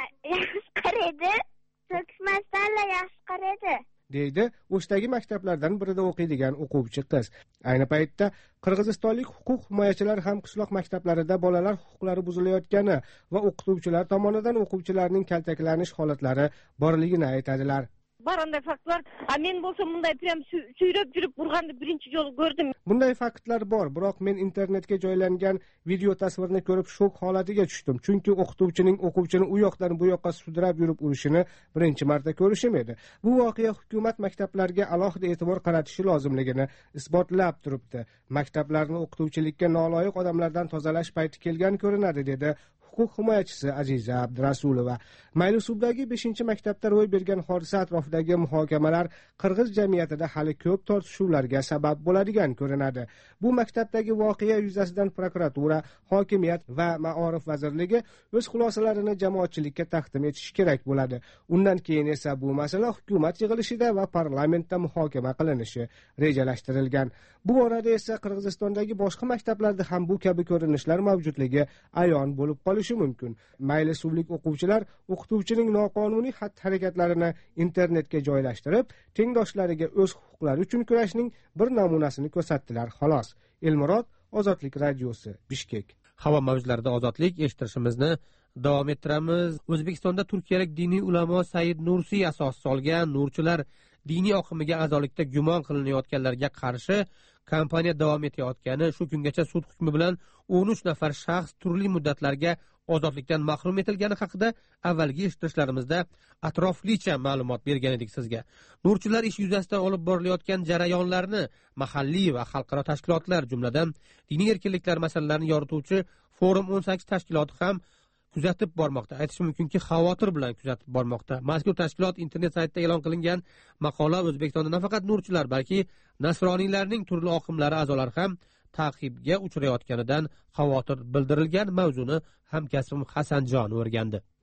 qaraydi. So'kishmasdan yaxshi qaraydi, deydi O'shdagi maktablardan birida o'qiydigan o'quvchi qiz. Ayni paytda qirg'izistonlik huquq himoyachilar ham qishloq maktablarida bolalar huquqlari buzilayotgani va o'qituvchilar tomonidan o'quvchilarning kaltaklanish holatlari borligini aytadilar. Var onday faktlar. Men bo'lsam bunday prям suyrab yurib urganni birinchi yo'l ko'rdim. Bunday faktlar bor, biroq men internetga joylangan video tasvirni ko'rib shok holatiga tushdim. Chunki o'qituvchining o'quvchini u yoqdan bu yoqqa sudrab yurib urishini birinchi marta ko'rishim edi. Bu voqea hukumat maktablarga alohida e'tibor qaratishi lozimligini isbotlab turibdi. Maktablarni o'qituvchilikka noloyiq odamlardan tozalash payti kelgan ko'rinadi, dedi huquq himoyachisi Aziza Abdurasulova. Maylisuvdagi 5-maktabda ro'y bergan hodisa atrofidagi muhokamalar qirg'iz jamiyatida hali ko'p tortishuvlarga sabab bo'ladigan ko'rinadi. Bu maktabdagi voqea yuzasidan prokuratura, hokimiyat va Ma'ruf vazirligi o'z xulosalarini jamoatchilikka taqdim etishi kerak bo'ladi. Undan keyin esa bu masala hukumat yig'ilishida va parlamentda muhokama qilinishi rejalashtirilgan. Bu orada esa Qirg'izistondagi boshqa maktablarda ham bu kabi ko'rinishlar mavjudligi ayon bo'lib qolishi mumkin. Maylisuvlik o'quvchilar o'qituvchining noqonuniy xatti-harakatlarini internetga joylashtirib, tengdoshlariga o'z huquqlari uchun kurashning bir namunasini ko'rsatdilar, xolos. Elmurod, Ozodlik radiosi, Bishkek. Havo mavjlarida ozodlik eshittirishimizni davom ettiramiz. O'zbekistonda turkiyalik diniy ulamo Said Nursiy asos solgan nurchilar diniy oqimiga a'zolikda gumon qilinayotganlarga qarshi kampaniya davom etayotgani, shu kungacha sud hukmi bilan 13 nafar shaxs turli muddatlarga ozodlikdan mahrum etilgani haqida avvalgi eshittirishlarimizda atroflicha ma'lumot bergan edik sizga. Nurchilar ish yuzasidan olib borilayotgan jarayonlarni mahalliy va xalqaro tashkilotlar, jumladan diniy erkinliklar masalalarini yorituvchi Forum 18 tashkiloti ham kuzatib bormoqda. Aytish mumkinki, xavotir bilan kuzatib bormoqda. Mazkur tashkilot internet saytida e'lon qilingan maqola O'zbekistonda nafaqat nurchilar, balki nasroniylarning turli oqimlari a'zolari ham ta'qibga uchrayotganidan xavotir bildirilgan. Mavzuni hamkasbim Hasanjon o'rgandi.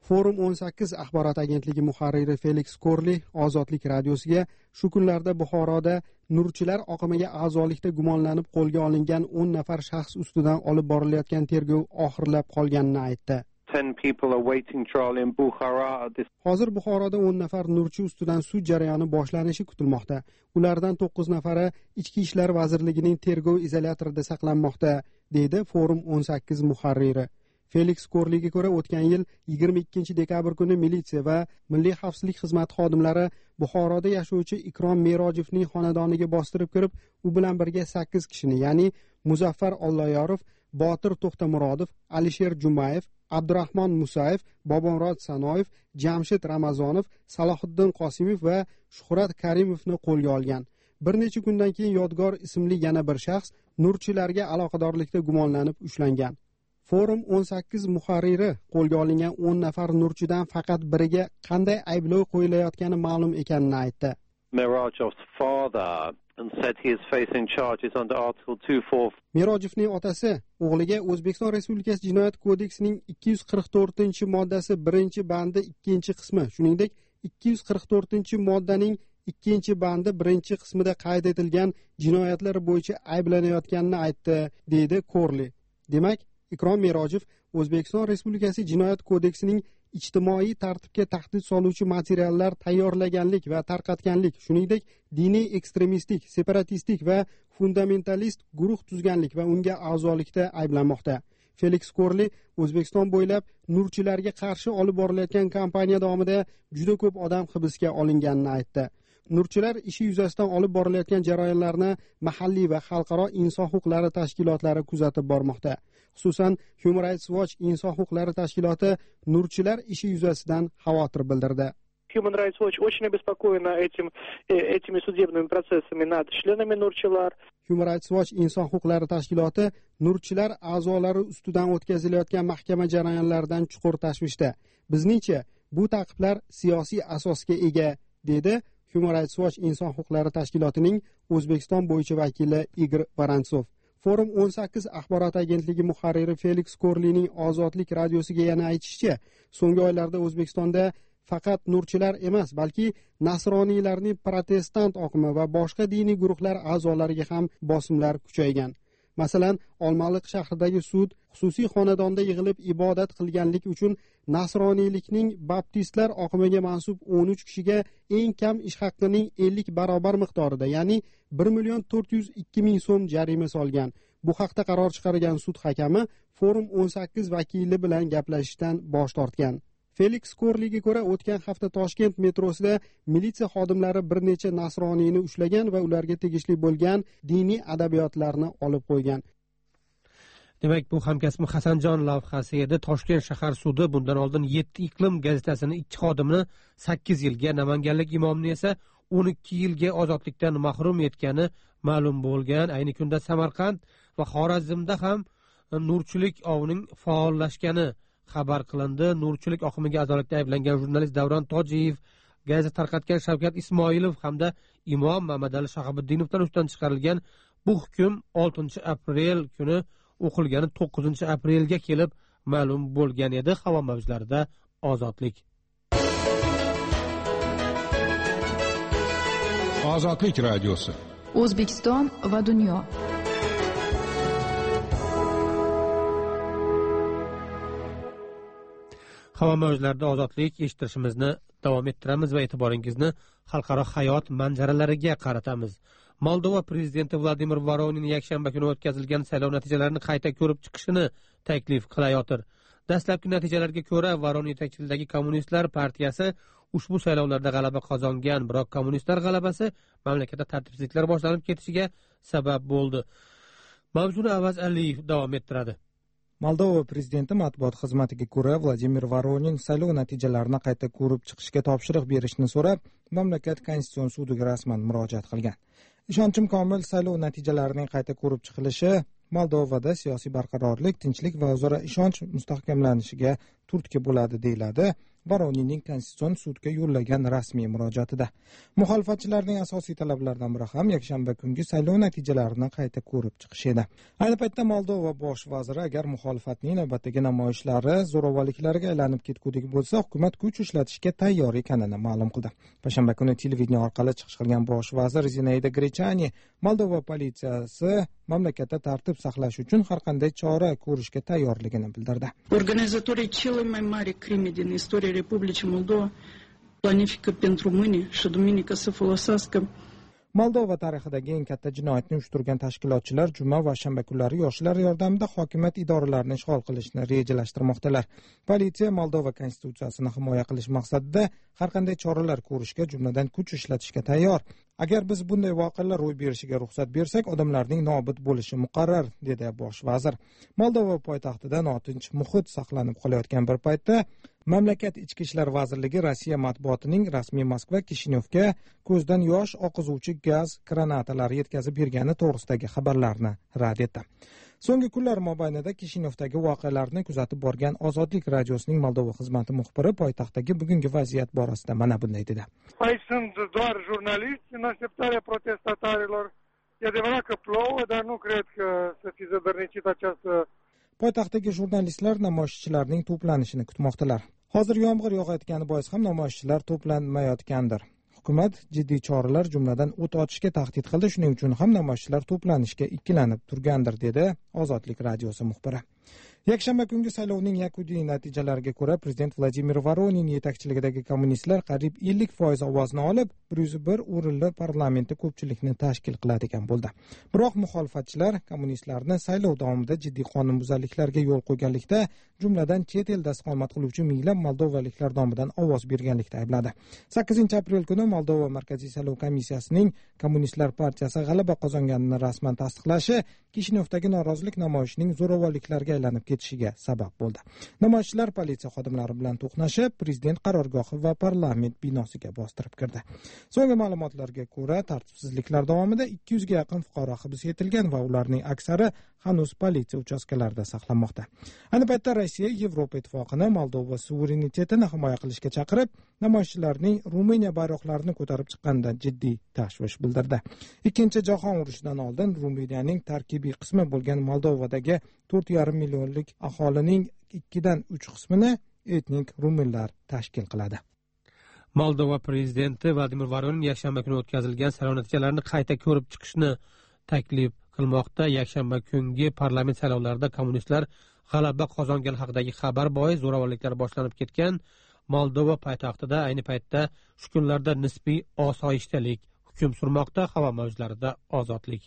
Forum 18 axborot agentligi muharriri Felix Korli Ozodlik radiosiga shu kunlarda Buxoroda nurchilar oqimiga a'zolikda gumonlanib qo'lga olingan 10 nafar shaxs ustidan olib borilayotgan tergov oxirlab qolganini aytdi. 10 people are waiting trial in Bukhara. Hozir Buxoroda 10 nafar nurchi ustidan sud jarayoni boshlanishi kutilmoqda. Ulardan 9 nafari Ichki ishlar vazirligining tergov izolyatorida saqlanmoqda, deydi Forum 18 muharriri. Felix Korliga ko'ra, o'tgan yil 22 dekabr kuni militsiya va Milliy xavfsizlik xizmati xodimlari Buxoroda yashovchi Ikrom Merojevning xonadoniga bostirib kirib, u bilan birga 8 kishini, ya'ni Muzaffar Olloyorov, Botir To'xtamurodov, Alisher Jumayev, Abdurahmon Musayev, Bobomurod Sanoyev, Jamshid Ramazonov, Salohiddin Qosimov va Shuhrat Karimovni qo'lga olgan. Bir necha kundan keyin Yodgor ismli yana bir shaxs nurchilarga aloqadorlikda gumonlanib ushlangan. Forum 18 muharriri qo'lga olingan 10 nafar nurchidan faqat biriga qanday ayblov qo'yilayotgani ma'lum ekanini aytdi. Merojev's father and said he is facing charges under Article 24. Merojevning otasi o'g'liga O'zbekiston Respublikasi Jinoyat kodeksining 244-moddasi 1-bandi 2-qismi, shuningdek 244-moddaning 2-bandi 1-qismida qayd etilgan jinoyatlar bo'yicha ayblanayotganini aytdi, deydi Korli. Demak, Ikrom Merojev O'zbekiston Respublikasi Jinoyat kodeksining ijtimoiy tartibga tahdid soluvchi materiallar tayyorlaganlik va tarqatganlik, shuningdek diniy ekstremistik, separatistik va fundamentalist guruh tuzganlik va unga a'zolikda ayblanmoqda. Felix Korli O'zbekiston bo'ylab nurchilarga qarshi olib borilayotgan kampaniya davomida juda ko'p odam hibsga olinganini aytdi. Nurchilar ishi yuzasidan olib borilayotgan jarayonlarni mahalliy va xalqaro inson huquqlari tashkilotlari kuzatib bormoqda. Xususan, Human Rights Watch inson huquqlari tashkiloti nurchilar ishi yuzasidan xavotir bildirdi. Human Rights Watch очень обеспокоена этими судебными процессами над членами Нурчилар. Human Rights Watch inson huquqlari tashkiloti nurchilar a'zolari ustidan o'tkazilayotgan mahkama jarayonlaridan chuqur tashvishda. Bizningcha, bu ta'qiblar siyosiy asosga ega, dedi Human Rights Watch inson huquqlari tashkilotining O'zbekiston bo'yicha vakili Igor Vorontsov. Forum 18 axborot agentligi muharriri Felix Korlining Ozodlik radiosiga yana aytishicha, so'nggi oylarda O'zbekistonda faqat nurchilar emas, balki nasroniylarning protestant oqimi va boshqa diniy guruhlar a'zolariga ham bosimlar kuchaygan. Masalan, Olmaliq shahridagi sud xususiy xonadonda yig'ilib ibodat qilganlik uchun nasroniylikning baptistlar oqimiga mansub 13 kishiga eng kam ish haqining 50 barobar miqdorida, ya'ni 1,402,000 so'm jarima solgan. Bu haqda qaror chiqargan sud hakami Forum 18 vakili bilan gaplashishdan bosh tortgan. Felix Korliga ko'ra, o'tgan hafta Toshkent metrosida militsiya xodimlari bir necha nasroniyni ushlagan va ularga tegishli bo'lgan diniy adabiyotlarni olib qo'ygan. Demak, bu hamkasbim Hasanjon lavhasi edi. Toshkent shahar sudi bundan oldin 7 iqlim gazetasining 2 xodimini 8 yilga, namanganlik imomni esa 12 yilga ozodlikdan mahrum etgani ma'lum bo'lgan. Ayni kunda Samarqand va Xorazmda ham nurchilik ovining faollashgani xabar qilindi. Nurchilik oqimiga a'zolikda ayblangan jurnalist Davron Tojiyev, gazeta tarqatgan Shavkat Ismoilov hamda imom Mamadali Shahobiddinov ushdan chiqarilgan bu hukm 6 aprel kuni o'qilgani 9 aprelga kelib ma'lum bo'lgan edi. Havo mavjlarida ozodlik. Ozodlik radiosi. O'zbekiston va dunyo. Havo mavjlarida ozodlik eshittirishimizni davom ettiramiz va e'tiboringizni xalqaro hayot manzaralariga qaratamiz. Moldova prezidenti Vladimir Voronin yakshanba kuni o'tkazilgan saylov natijalarini qayta ko'rib chiqishini taklif qilayotir. Dastlabki natijalarga ko'ra, Voronin yetakchiligidagi Kommunistlar partiyasi ushbu saylovlarda g'alaba qozongan, biroq kommunistlar g'alabasi mamlakatda tartibsizliklar boshlanib ketishiga sabab bo'ldi. Mavzuni Avaz Aliyev davom ettiradi. Moldova prezidenti matbuot xizmatiga ko'ra, Vladimir Voronin saylov natijalarini qayta ko'rib chiqishga topshiriq berishni so'rab, mamlakat konstitutsion sudiga rasman murojaat qilgan. Ishonchim komil, saylov natijalarining qayta ko'rib chiqilishi Moldovada siyosiy barqarorlik, tinchlik va o'zaro ishonch mustahkamlanishiga turtki bo'ladi, deyiladi Voroniyning konstitutsion sudga yo'llagan rasmiy murojaatida. Muxolifatchilarning asosiy talablaridan biri ham yakshanba kungi saylov natijalarini qayta ko'rib chiqish edi. Ayni paytda Moldova bosh vaziri agar muxolifatning navbatdagi namoyishlari zo'ravonliklarga aylanib ketgudek bo'lsa, hukumat kuch ishlatishga tayyor ekanini ma'lum qildi. Payshanba kuni televideniya orqali chiqish qilgan bosh vazir Zinaida Grechani Moldova politsiyasi mamlakatda tartib saqlash uchun har qanday chora ko'rishga tayyorligini bildirdi. Organizatori cele mai mari crime din istoria Republicii Moldova planifică pentru mâine și duminică să folosească Moldova tarixidagi eng katta jinoyatni uyushtirgan tashkilotchilar juma va shanba kunlari yoshlar yordamida hokimiyat idoralarini ishg'ol qilishni rejalashtirmoqdalar. Politsiya Moldova konstitutsiyasini himoya qilish maqsadida har qanday choralar ko'rishga, jumladan kuch ishlatishga tayyor. Agar biz bunday voqealar ro'y berishiga ruxsat bersak, odamlarning nobud bo'lishi muqarrar, dedi bosh vazir. Moldova poytaxtida notinch muhit saqlanib qolayotgan bir paytda mamlakat ichki ishlar vazirligi Rossiya matbuotining rasmiy Moskva Kishinyovga ko'zdan yosh oqizuvchi gaz granatalari yetkazib bergani to'g'risidagi xabarlarni rad etdi. So'nggi kunlar mobaynida Kishinyovdagi voqealarni kuzatib borgan Ozodlik radiosining Moldova xizmati muxbiri poytaxtdagi bugungi vaziyat borasida mana bunday dedi. Aici sunt doar jurnaliști în așteptarea protestatarilor. E adevărat că plouă, dar nu cred că să fi zădărnicit această. Poytaxtdagi jurnalistlar namoyishchilarning to'planishini kutmoqdalar. Hozir yomg'ir yog'ayotgani bois ham namoyishchilar to'planmayotgandir. Hukumat jiddiy choralar, jumladan o't ochishga tahdid qildi, shuning uchun ham namoyishchilar to'planishga ikkilanib turgandir, dedi Ozodlik radiosi muxbiri. Yakshanba kungi saylovning yakuniy natijalariga ko'ra prezident Vladimir Voronin yetakchiligidagi kommunistlar qariyb 50% ovozni olib, 101 o'rinli parlamentda ko'pchilikni tashkil qiladigan bo'ldi. Biroq muxolifatchilar kommunistlarni saylov davomida jiddiy qonunbuzarliklarga yo'l qo'yganlikda, jumladan chet elda istiqomat qiluvchi minglab moldovaliklar nomidan ovoz berganlikda aybladi. 8-aprel kuni Moldova Markaziy saylov komissiyasining Kommunistlar partiyasi g'alaba qozonganini rasman tasdiqlashi Kishinyovdagi norozilik namoyishining zo'ravonliklarga aylanib ketishiga sabab bo'ldi. Namoyishchilar politsiya xodimlari bilan to'qnashib, prezident qarorgohi va parlament binosiga bostirib kirdi. So'nggi ma'lumotlarga ko'ra, tartibsizliklar davomida 200 ga yaqin fuqaro hibs etilgan va ularning aksari hanuz politsiya uchastkalarida saqlanmoqda. Ayni paytda Rossiya Yevropa ittifoqini Moldova suverenitetini himoya qilishga chaqirib, namoyishchilarning Ruminiya bayroqlarini ko'tarib chiqqanidan jiddiy tashvish bildirdi. Ikkinchi jahon urushidan oldin Ruminiyaning tarkibiy qismi bo'lgan Moldovadagi 4,5 millionlik aholining 2dan 3 qismini etnik ruminlar tashkil qiladi. Moldova prezidenti Vladimir Voronin yakshanba kuni o'tkazilgan saylov natijalarini qayta ko'rib chiqishni taklif qilmoqda. Yakshanba kungi parlament saylovlarida kommunistlar g'alaba qozongani haqidagi xabar bois zo'ravonliklar boshlanib ketgan. Moldova poytaxtida ayni paytda shu kunlarda nisbiy osoyishtalik hukm surmoqda. Havo mavjlarida ozodlik.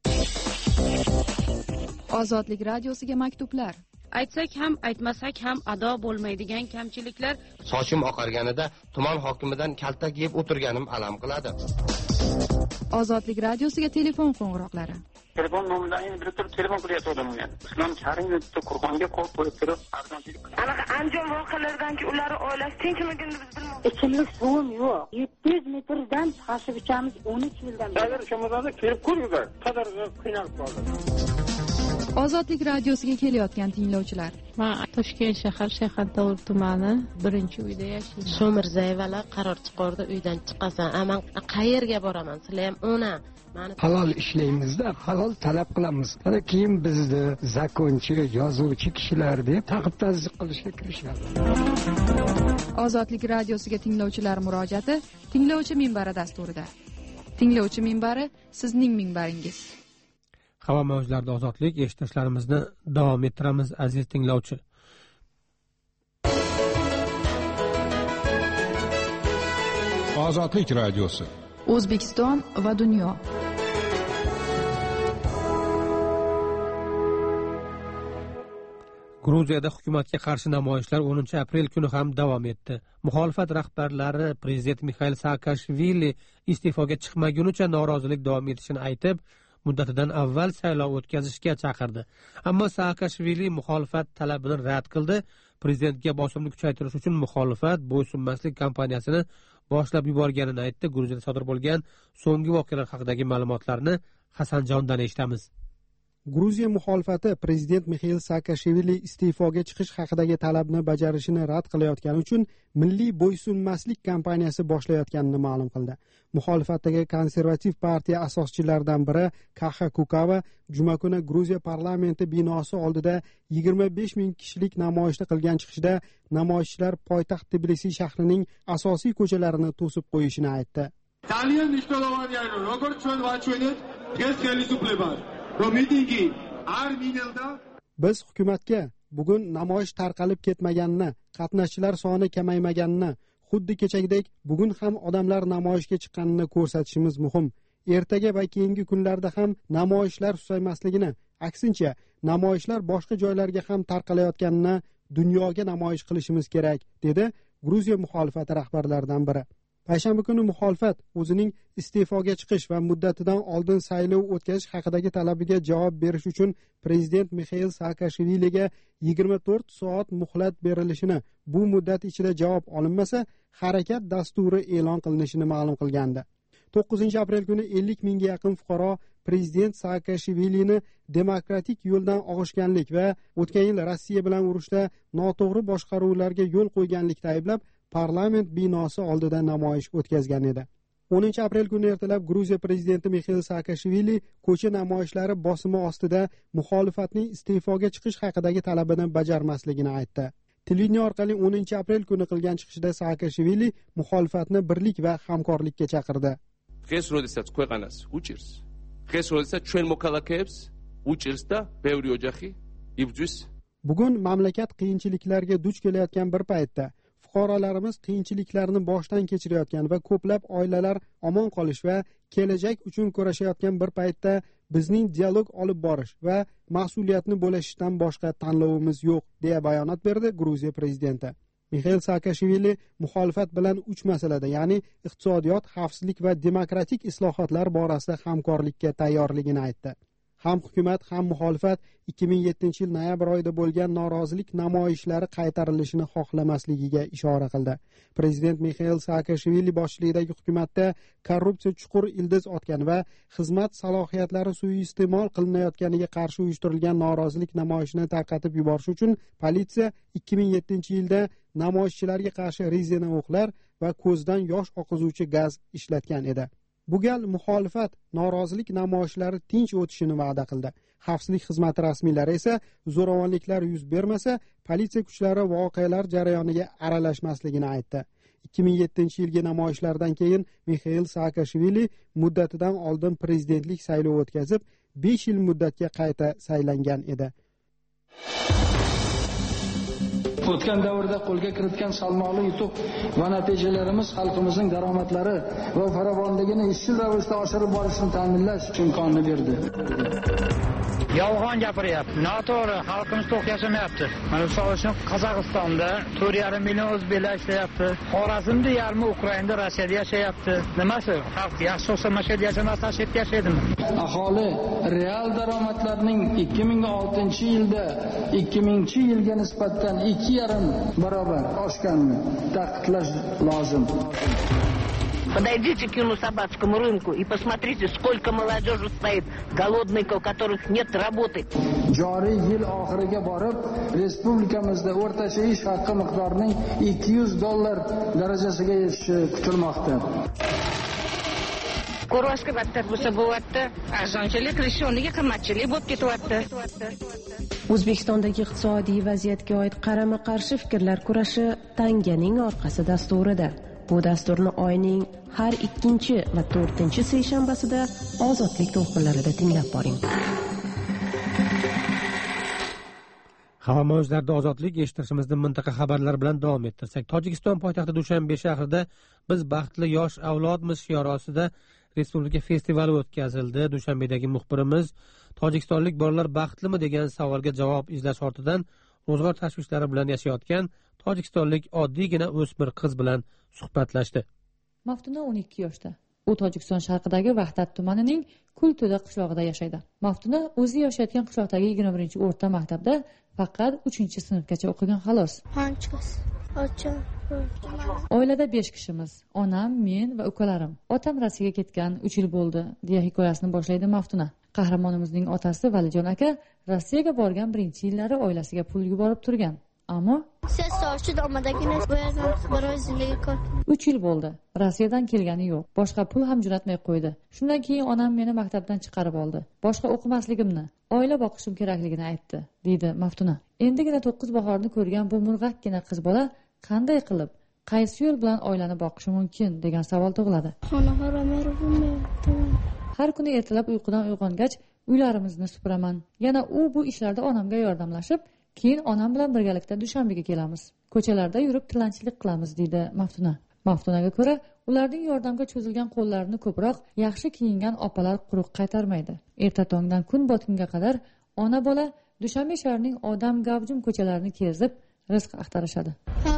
Ozodlik radiosiga maktublar. Aytsak ham, aytmasak ham ado bo'lmaydigan kamchiliklar. Sochim oqarganida tuman hokimidan kaltak yeb o'tirganim alam qiladi. Ozodlik radiosiga telefon qo'ng'iroqlari. Telefon nomeridan bir telefon qilyaptim men. Islom Karimov Qur'onga qo'l qo'yib turib, arzonchilik qildi. Anaqa Andijon voqealaridanki ular oilasi tinchligini biz bilmaymiz. Ichimlik suvim yo'q. 700 metrdan tashib ichamiz 12 yildan beri. Agar Shamo'zada kelib ko'ringlar, qadar qiynalib qoldim. Ozodlik radiosiga kelayotgan tinglovchilar. Men Toshkent shahar Shayxontohur tumani 1-uyda yashayman. Shomirzayevalar qaror chiqardi, uydan chiqasan. Aman qayerga boraman? Sizlar ham ona halol ishlaymizda, halol talab qilamiz. Keyin bizni zakonchi, yozuvchi kishilar deb taqib-tazdiq qilishga kirishadi. Ozodlik radiosiga tinglovchilar murojaati Tinglovchi minbari dasturida. Tinglovchi minbari sizning minbaringiz. Havo mavjlarida ozodlik eshitishlarimizni davom ettiramiz, aziz tinglovchi. Ozodlik radiosi. O'zbekiston va dunyo. Gruziyada hukumatga qarshi namoyishlar 10-aprel kuni ham davom etdi. Muxolifat rahbarlari prezident Mixail Saakashvili iste'foga chiqmagunicha norozilik davom etishini aytib, muddatidan avval saylov o'tkazishga chaqirdi. Ammo Saakashvili muxolifat talabini rad qildi. Prezidentga bosimni kuchaytirish uchun muxolifat bo'ysunmaslik kampaniyasini boshlab yuborganini aytdi. Gruziyada sodir bo'lgan so'nggi voqealar haqidagi ma'lumotlarni Hasanjondan eshitamiz. Gruziya muxolifati prezident Mixail Saakashvili iste'foga chiqish haqidagi talabni bajarishini rad qilayotgani uchun milliy bo'ysunmaslik kampaniyasi boshlayotganini ma'lum qildi. Muxolifatdagi konservativ partiya asoschilaridan biri Kaxa Kukava juma kuni Gruziya parlamenti binosi oldida 25 ming kishilik namoyishda qilgan chiqishda namoyishchilar poytaxt Tbilisi shahrining asosiy ko'chalarini to'sib qo'yishini aytdi. Biz hukumatga bugun namoyish tarqalib ketmaganini, qatnashchilar soni kamaymaganini, xuddi kechagidek bugun ham odamlar namoyishga chiqqanini ko'rsatishimiz muhim. Ertaga va keyingi kunlarda ham namoyishlar susaymasligini, aksincha namoyishlar boshqa joylarga ham tarqalayotganini dunyoga namoyish qilishimiz kerak, dedi Gruziya muxolifati rahbarlaridan biri. Payshanba kuni muxolifat o'zining iste'foga chiqish va muddatidan oldin saylov o'tkazish haqidagi talabiga javob berish uchun prezident Mixail Saakashviliga 24 soat muhlat berilishini, bu muddat ichida javob olinmasa, harakat dasturi e'lon qilinishini ma'lum qilgandi. 9 aprel kuni 50 mingga yaqin fuqaro prezident Saakashvilini demokratik yo'ldan og'ishganlik va o'tgan yil Rossiya bilan urushda noto'g'ri boshqaruvlarga yo'l qo'yganlikda ayblab parlament binosi oldida namoyish o'tkazgan edi. 10 aprel kuni ertalab Gruziya prezidenti Mixail Saakashvili ko'cha namoyishlari bosimi ostida muxolifatning iste'foga chiqish haqidagi talabini bajarmasligini aytdi. Televideniya orqali 10 aprel kuni qilgan chiqishda Saakashvili muxolifatni birlik va hamkorlikka chaqirdi. დღეს როდესაც ქვეყანას უჭირს, დღეს როდესაც ჩვენ მოქალაქეებს უჭირს და ბევრი ოჯახი იბრძვის. Bugun mamlakat qiyinchiliklarga duch kelayotgan bir paytda fuqarolarimiz qiyinchiliklarni boshdan kechirayotgan va ko'plab oilalar omon qolish va kelajak uchun kurashayotgan bir paytda bizning dialog olib borish va mas'uliyatni bo'lashishdan boshqa tanlovimiz yo'q, deya bayonot berdi Gruziya prezidenti. Mixail Saakashvili muxolifat bilan 3 masalada, ya'ni iqtisodiyot, xavfsizlik va demokratik islohotlar borasida hamkorlikka tayyorligini aytdi. Ham hukumat, ham muxolifat 2007 yil noyabr oyida bo'lgan norozilik namoyishlari qaytarilishini xohlamasligiga ishora qildi. Prezident Mixail Saakashvili boshchiligidagi hukumatda korrupsiya chuqur ildiz otgan va xizmat salohiyatlari suiiste'mol qilinayotganiga qarshi uyushtirilgan norozilik namoyishini tarqatib yuborish uchun politsiya 2007 yilda namoyishchilarga qarshi rezina o'qlar va ko'zdan yosh oqizuvchi gaz ishlatgan edi. Bu gal muxolifat norozilik namoyishlari tinch o'tishini va'da qildi. Xavfsizlik xizmati rasmiylari esa zo'ravonliklar yuz bermasa, politsiya kuchlari voqealar jarayoniga aralashmasligini aytdi. 2007 yilgi namoyishlardan keyin Mixail Saakashvili muddatidan oldin prezidentlik saylovi o'tkazib, 5 yil muddatga qayta saylangan edi. O'tgan davrda qo'lga kiritgan salmoqli yutuq va natijalarimiz xalqimizning daromadlari va farovonligini izchil ravishda oshirib borishni ta'minlash imkonini berdi. Yolg'on gapiryapti, noto'g'ri, xalqimiz to'q yashamayapti. Mana misol uchun Qozog'istonda 4,5 million o'zbeklar ishlayapti. Xorazmda yarmi Ukrainada, Rossiyada yashayapti. Nimasi? Xalq yaxshi bo'lsa mana shu yerda yashamasa, shu yerda yashaydimi? Aholi real daromadlarning 2006-yilda 2000-yilga nisbatan 2,5 barobar oshganini ta'kidlash lozim. Подойдите к Юнусабадскому рынку и посмотрите, сколько молодежи стоит, голодных, у которых нет работы. Joriy yil oxiriga borib, respublikamizda o'rtacha ish haqi miqdorining $200 darajasiga yetishi kutilmoqda. Ko'rvashga battar bo'lsa bo'lyapti, arzonchilik, rishoniga qimmatchilik bo'lib ketyapti. O'zbekistondagi iqtisodiy vaziyatga oid qarama-qarshi fikrlar kurashi Tanganing orqasi dasturida. Bu dasturni oyning har 2 va 4 seshanbasida Ozodlik to'lqinlarida tinglab boring. Havo mavjlarida ozodlik eshittirishimizni mintaqa xabarlar bilan davom ettirsak, Tojikiston poytaxti Dushanbe shahrida biz baxtli yosh avlodmiz shiori ostida respublika festivali o'tkazildi. Dushanbedagi muxbirimiz tojikistonlik bolalar baxtlimi degan savolga javob izlash ortidan ro'zg'or tashvishlari bilan yashayotgan tojikistonlik oddiygina o'smir qiz bilan suhbatlashdi. Maftuna 12 yoshda. U Tojikiston sharqidagi Vahdat tumanining Kulto'da qishlog'ida yashaydi. Maftuna o'zi yashayotgan qishloqdagi 21-o'rta maktabda faqat 3-sinfgacha o'qigan xolos. Oilada 5 kishimiz. Onam, men va ukalarim. Otam Rossiyaga ketgan 3 yil bo'ldi, deya hikoyasini boshlaydi Maftuna. Qahramonimizning otasi Valijon aka Rossiyaga borgan birinchi yillari oilasiga pul yuborib turgan. Ammo 3 yil bo'ldi. Rossiyadan kelgani yo'q. Boshqa pul ham jo'natmay qo'ydi. Shundan keyin onam meni maktabdan chiqarib oldi. Boshqa o'qimasligimni, oila boqishim kerakligini aytdi, deydi Maftuna. Endigina 9 bahorni ko'rgan bu murg'akkina qiz bola qanday qilib, qaysi yo'l bilan oilani boqishi mumkin degan savol tug'iladi. Har kuni ertalab uyqudan uyg'ongach, uylarimizni supuraman. Yana bu ishlarda onamga yordamlashib, keyin onam bilan birgalikda Dushanbega kelamiz. Ko'chalarda yurib tilanchilik qilamiz, deydi Maftuna. Maftunaga ko'ra, ularning yordamga cho'zilgan qo'llarini ko'proq yaxshi kiyingan opalar quruq qaytarmaydi. Erta tongdan kun botgunga qadar ona bola Dushanbe shahrining odam gavjum ko'chalarini kezib, rizq axtarishadi.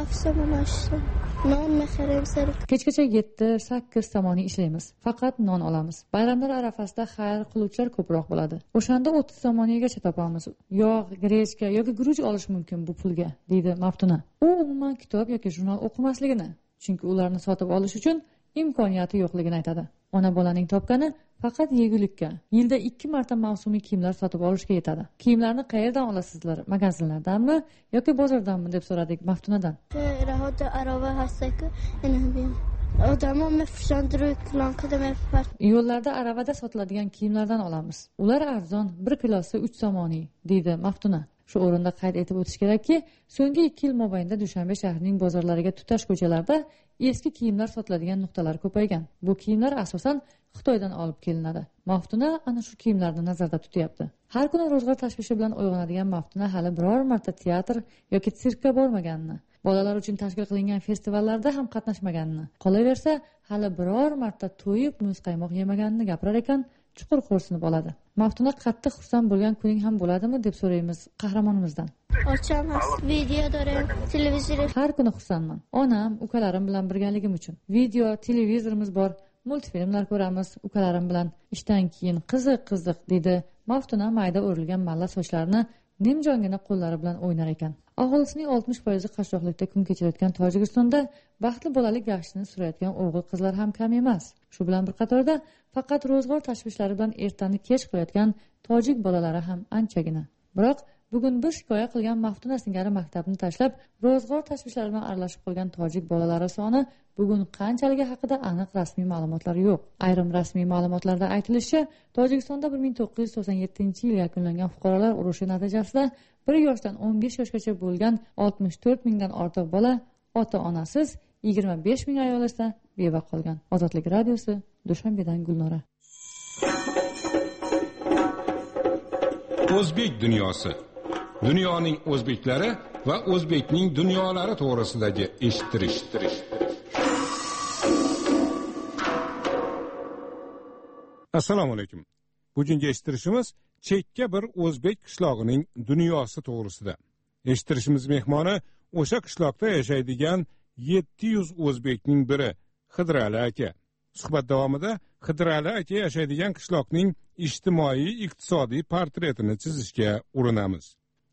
Kechgacha 7-8 tomoni ishlaymiz. Faqat non olamiz. Bayramlar arafasida xayr qiluvchilar ko'proq bo'ladi. O'shanda 30 tomonigacha topamiz. Yog', grechka yoki guruch olish mumkin bu pulga, deydi Maftuna. U umuman kitob yoki jurnal o'qimasligini, chunki ularni sotib olish uchun imkoniyati yo'qligini aytadi. Ona bolaning topgani faqat yegulikka, yilda 2 marta mavsumiy kiyimlar sotib olishga yetadi. Kiyimlarni qayerdan olasizlar? Magazinlardanmi yoki bozordanmi deb so'radik Maftunadan. Yo'llarda aravada sotiladigan kiyimlardan olamiz. Ular arzon, 1 kilosi 3 somoniy, deydi Maftuna. Shu o'rinda qayd etib o'tish kerakki, so'nggi 2 yil mobaynida Dushanbe shahrining bozorlariga tutash ko'chalarda eski kiyimlar sotiladigan nuqtalar ko'paygan. Bu kiyimlar asosan Xitoydan olib kelinadi. Maftuna ana shu kiyimlarni nazarda tutyapti. Har kuni ro'zg'or tashvishi bilan uyg'onadigan Maftuna hali biror marta teatr yoki sirkka bormaganini, bolalar uchun tashkil qilingan festivallarda ham qatnashmaganini, qolaversa hali biror marta to'yib muzqaymoq yemaganini gapirar ekan, chuqur xo'rsinib oladi. Maftuna qattiq xursand bo'lgan kuning ham bo'ladimi deb so'raymiz qahramonimizdan. Har kuni xursandman. Onam, ukalarim bilan birgaligim uchun. Video, televizorimiz bor, multfilmlar ko'ramiz ukalarim bilan. Ishdan keyin qiziq, deydi Maftuna mayda o'rilgan malla sochlarini nimjongina qo'llari bilan o'ynar ekan. Aholisining 60% qashshoqlikda kun kechirayotgan Tojikistonda baxtli bolalik yaxshini surayotgan o'g'il qizlar ham kam emas. Shu bilan bir qatorda faqat ro'zg'or tashvishlari bilan ertani kech qilayotgan tojik bolalari ham anchagina. Biroq bugun bir shikoyat qilgan Maftuna singari maktabni tashlab, ro'zg'or tashvishlari bilan aralashib qolgan tojik bolalari soni bugun qanchaligi haqida aniq rasmiy ma'lumotlar yo'q. Ayrim rasmiy ma'lumotlarda aytilishicha, Tojikistonda 1997-yil yakunlangan fuqarolar urushi natijasida 1 yoshdan 15 yoshgacha bo'lgan 64 mingdan ortiq bola ota-onasiz, 25 ming ayol esa beva qolgan. Ozodlik radiosi, Dushanbedan Gulnora. O'zbek dunyosi. Dunyoning o'zbeklari va o'zbekning dunyolari to'g'risidagi eshittirish. Assalomu alaykum. Bugungi eshittirishimiz chekka bir o'zbek qishlog'ining dunyosi to'g'risida. Eshittirishimiz mehmoni o'sha qishloqda yashaydigan 700 o'zbekning biri Xidirali aka. Suhbat davomida Xidirali aka yashaydigan qishloqning ijtimoiy-iqtisodiy portretini chizishga urinamiz.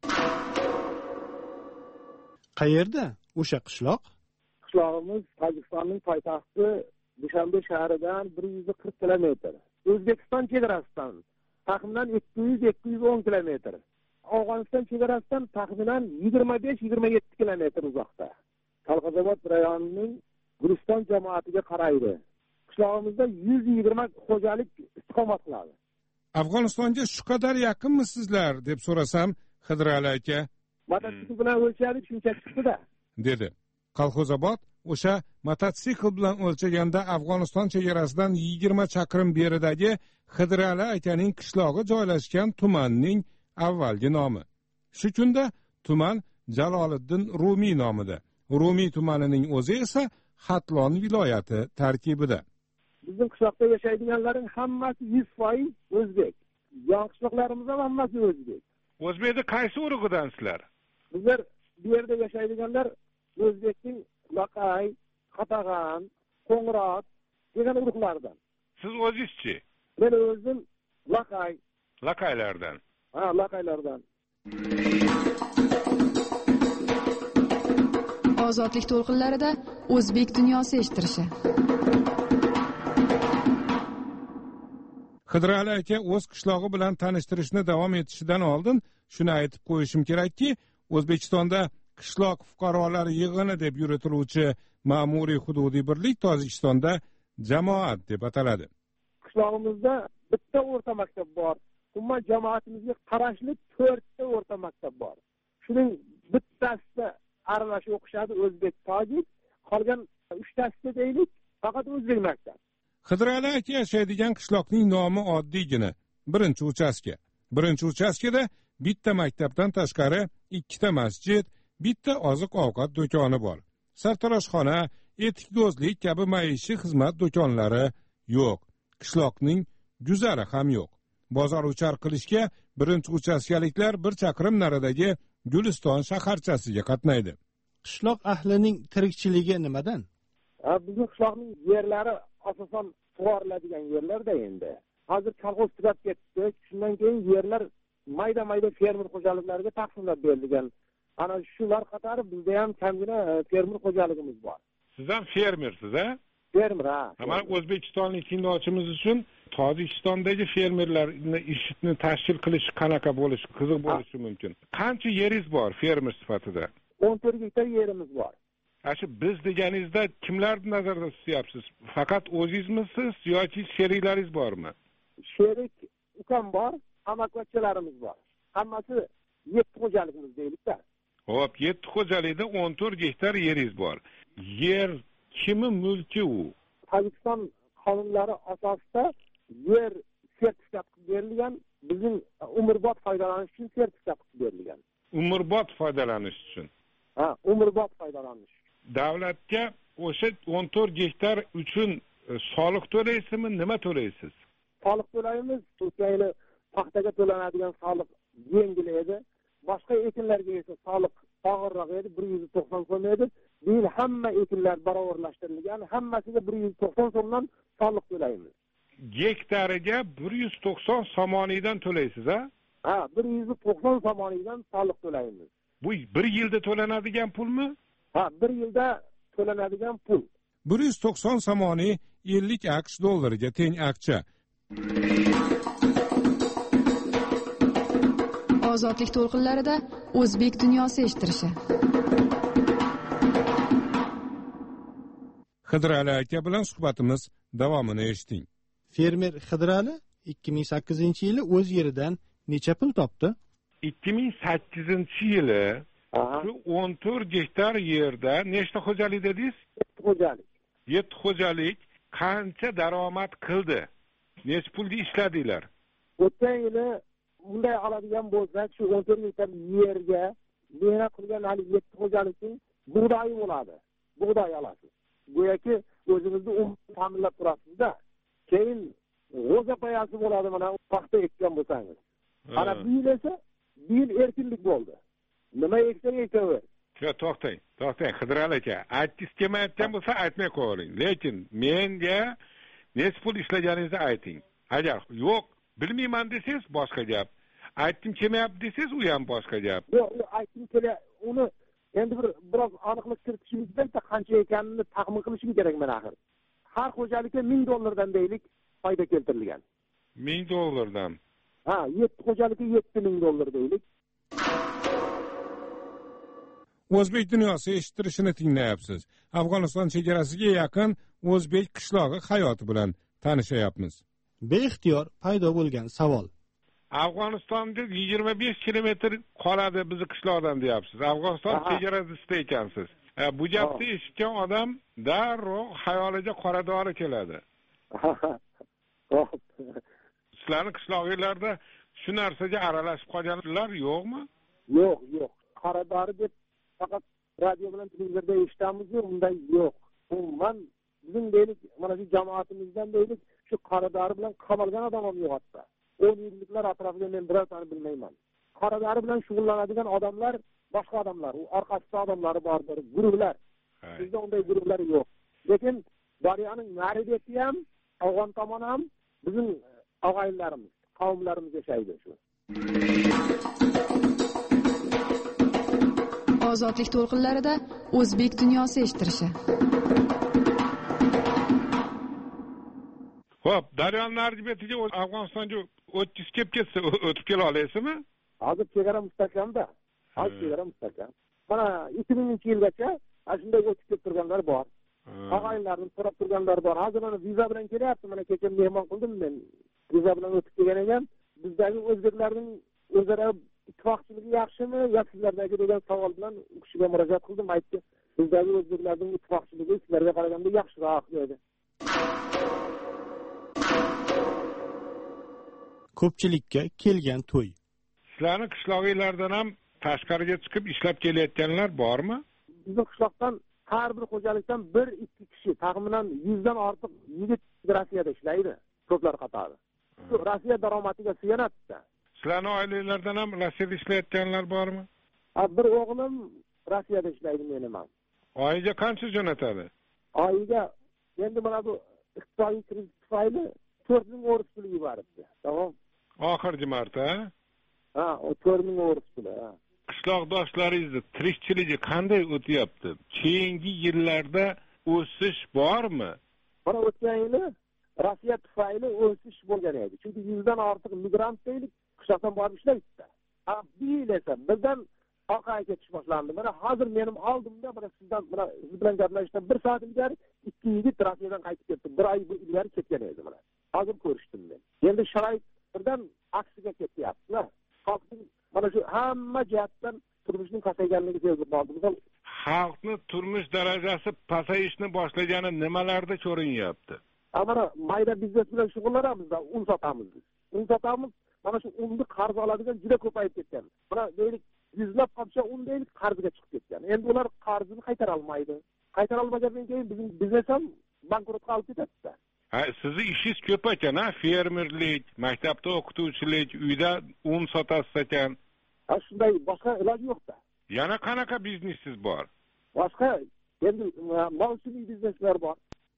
Qayerda o'sha qishloq? Qishlog'imiz Tojikistonning poytaxti Dushanbe shahridan 140 kilometr. O'zbekiston chegarasidan taxminan 200-210 kilometr. Afg'oniston chegarasidan taxminan 25-27 kilometr uzoqda. Qalqozobod rayonining Guliston jamoatiga qaraydi. Qishlog'imizda 120 xo'jalik istiqomat qiladi. Afg'onistonga shu qadar yaqinmisizlar deb so'rasam, Xidirali aka mototsikl bilan o'lchaylik shuncha chiqdi-da, dedi. Qalqozobod o'sha mototsikl bilan o'lchaganda Afg'oniston chegarasidan 20 chaqirim beridagi Xidirali akaning qishlog'i joylashgan tumanning avvalgi nomi. Shu kunda tuman Jaloliddin Rumiy nomida. Rumiy tumanining o'zi esa Xatlon viloyati tarkibida. Bizning qishloqda yashaydiganlarning hammasi 100% o'zbek. Yon qishloqlarimiz ham hammasi o'zbek. O'zbekda qaysi urug'idansizlar? Bizlar bu yerda yashaydiganlar o'zbekning Laqay, Qatag'an, Qo'ng'irot degan urug'lardan. Siz o'zingizchi? Men o'zim Laqay. Laqaylardan. Ha, Laqaylardan. Ozodlik to'lqinlarida o'zbek dunyosi eshittirishi. Xidirali aka o'z qishlog'i bilan tanishtirishni davom etishidan oldin shuni aytib qo'yishim kerakki, O'zbekistonda qishloq fuqarolar yig'ini deb yuritiluvchi ma'muriy hududiy birlik Tojikistonda jamoat deb ataladi. Qishlog'imizda bitta o'rta maktab bor. Umuman jamoatimizga qarashli 4 ta o'rta maktab bor. Shuning bittasida aralashib o'qishadi o'zbek, tojik, qolgan 3 tasida deylik, faqat o'zbek maktab. Xidirali aka yashaydigan qishloqning nomi oddiygina birinchi uchastka. Birinchi uchastkada bitta maktabdan tashqari 2 ta masjid, bitta oziq-ovqat do'koni bor. Sartaroshxona, etikdozlik kabi maishiy xizmat do'konlari yo'q. Qishloqning guzari ham yo'q. Bozor uchar qilishga birinchi uchastkaliklar 1 chaqirim naridagi Guliston shaharchasiga qatnaydi. Qishloq ahlining tirikchiligi nimadan? Bizning qishloqning yerlari asosan sug'oriladigan yerlarda endi. Hozir kolxoz tugab ketdi. Shundan keyin yerlar mayda-mayda fermer xo'jaliklariga taqsimlab berilgan. Ana shular qatori bizda ham kamgina fermer xo'jaligimiz bor. Siz ham fermersiz, a? Fermer, ha. Mana O'zbekistonlik tinglovchimiz uchun Tojikistondagi fermerlarni ishini tashkil qilish qanaqa bo'lishi, qiziq bo'lishi mumkin. Qancha yeringiz bor fermer sifatida? 14 gektar yerimiz bor. Shu biz deganingizda kimlarni nazarda tutyapsiz? Faqat o'zingizmisiz yoki sheriklaringiz bormi? Sherik ukam bor, amakivachchalarimiz bor. Hammasi 7 xo'jaligimiz deylik-da. Xo'p, 7 xo'jalikda 14 gektar yeringiz bor. Yer kimi mulki u? Tojikiston qonunlari asosida yer sertifikat qilib berilgan, bizning umrbod foydalanish uchun sertifikat qilib berilgan. Umrbod foydalanish uchun. Ha, umrbod foydalanish. Davlatga o'sha 14 gektar uchun soliq to'laysizmi, nima to'laysiz? Soliq to'laymiz. O'tgan yili paxtaga to'lanadigan soliq yengil edi. Boshqa ekinlarga esa soliq og'irroq edi, 190 so'm edi. Bu yil hamma ekinlar barobarlashtirilgan, hammasiga 190 so'mdan soliq to'laymiz. Gektariga 190 somonidan to'laysiz, ha? Ha, 190 somonidan soliq to'laymiz. Bu 1 yilda to'lanadigan pulmi? Ha, 1 yilda to'lanadigan pul. 190 somoni 50 AQSh dollariga teng akcha. Ozodlik to'lqinlarida o'zbek dunyosi eshittirishi. Xidirali aka bilan suhbatimiz davomini eshiting. Fermer Xidirali 2008-yili o'z yeridan necha pul topdi? 2008-yili shu 14 gektar yerda nechta xo'jalik dedingiz? 7 xo'jalik. 7 xo'jalik qancha daromad qildi? Nech pulga ishladinglar? O'tgan yili bunday oladigan bo'lsak, shu 14 gektar yerga mehnat qilgan hali 7 xo'jalikning bug'doyi bo'ladi. Bug'doy olasiz. Go'yoki o'zingizni ta'minlab turasiz-da. Keyin g'o'za payasi bo'ladi, mana paxta ekkan bo'lsangiz. Ana bu yil esa bu yil erkinlik bo'ldi. Nima eksang ekaver. To'xtang, Xidirali aka, aytgis kelmayotgan bo'lsa aytmay qo'ying. Lekin menga nech pul ishlaganingizni ayting. Agar yo'q, bilmayman desangiz boshqa gap. Aytdim kelmayapti desangiz u ham boshqa gap. Yo'q, aytdim kelyapti. Uni endi biroz aniqlik kiritishimiz kerak, qancha ekanini taxmin qilishim kerak men axir. Har xo'jalikka $1000 deylik foyda keltirilgan. $1000. Ha, 7 xo'jalikka $7000 deylik. O'zbek dunyosi eshittirishini tinglayapsiz. Afg'oniston chegarasiga yaqin o'zbek qishlog'i hayoti bilan tanishayapmiz. Beixtiyor paydo bo'lgan savol. Afg'onistonga 25 kilometr qoladi bizni qishloqdan deyapsiz. Afg'oniston chegarasida ekansiz. Bu gapni eshitgan odam darrov xayoliga qora dori keladi. Sizlarning qishlog'inglarda shu narsaga aralashib qolganlar yo'qmi? Yo'q. Qora dori deb faqat radio bilan televizorda eshitamiz-ku, unday yo'q. Umuman bizning deylik, mana shu jamoatimizdan deylik, shu qora dori bilan qamalgan odam ham yo'q hatto. 10 yilliklar atrofida men birortani bilmayman. Qora dori bilan shug'ullanadigan odamlar boshqa odamlar, u orqasida odamlari bordir, guruhlar. Bizda unday guruhlar yo'q. Lekin daryoning narigisi ham, afg'on tomoni ham bizning og'aylarimiz, qavmlarimiz yashaydi shu. Ozodlik to'lqinlarida o'zbek dunyosi eshittirishi. Xo'p, Daryoning narigi betiga Afg'onistonga o'tkiz kelib ketsa, o'tib kela olasizmi? Hozir chegara mustahkamda. Hozir chegara mustahkam. Mana 2000-yilgacha shunday o'tib kelib turganlar bor. Og'aylarni so'rab turganlar bor. Hozir mana viza bilan kelyapti. Mana kecha mehmon qildim men. Viza bilan o'tib kelgan ekan. Bizdagi o'zbeklarning o'zaro ittifoqchiligi yaxshimi yo sizlardagi degan savol bilan u kishiga murojaat qildim. Aytdi, bizdagi o'zbeklarning ittifoqchiligi sizlarga qaraganda yaxshiroq dedi. Ko'pchilikka kelgan to'y. Sizlarning qishlog'inglardan ham tashqariga chiqib ishlab kelayotganlar bormi? Bizning qishloqdan har bir xo'jalikdan 1-2 kishi, taxminan 100 dan ortiq yigit Rossiyada ishlaydi, ko'plar qatori. Rossiya daromadiga suyanadi. Sizlarning oilalardan ham Rossiyada ishlayotganlar bormi? Bir o'g'lim Rossiyada ishlaydi menim ham. Oyiga qancha jo'natadi? Oyiga endi mana bu iqtisodiy krizis tufayli 4000 o'ris puli yuboribdi. Tamam. Oxirgi marta? Ha, o 4000 o'ris puli. Qishloqdoshlaringizni tirikchiligi qanday o'tyapti? Keyingi yillarda o'sish bormi? Mana o'tgan yili Rossiya tufayli o'sish bo'lgan edi. Chunki 100 dan ortiq migrant deylik qishloqdan borib ishlaydi. Bu yil esa birdan orqaga ketish boshlandi. Mana hozir menim oldimda mana sizdan mana siz bilan gaplashishdan 1 soat ilgari 2 yigit Rossiyadan qaytib ketdi. 1 oy ilgari ketgan edi mana. Hozir ko'rishdim men. Endi sharoit birdan aksiga ketyapti. Xalqning mana shu hamma jihatdan turmushning pasayganligi sezilib qoldi. Misol xalqning turmush darajasi pasayishni boshlagani nimalarda ko'rinyapti? Mana mayda biznes bilan shug'ullanamizda, un sotamiz biz. Un sotamiz, mana shu unni qarz oladigan juda ko'payib ketgan. Mana deylik 100lab qopcha un deylik qarzga chiqib ketgan. Endi ular qarzini qaytara olmaydi. Qaytara olmagandan keyin bizning biznes ham bankrotga olib ketadi. Sizni ishingiz ko'p ekan, fermerlik, maktabda o'qituvchilik, uyda un sotasiz ekan. Shunday boshqa iloj yo'q-da. Yana qanaqa biznesingiz bor? Boshqa endi mavsumiy bizneslar bor.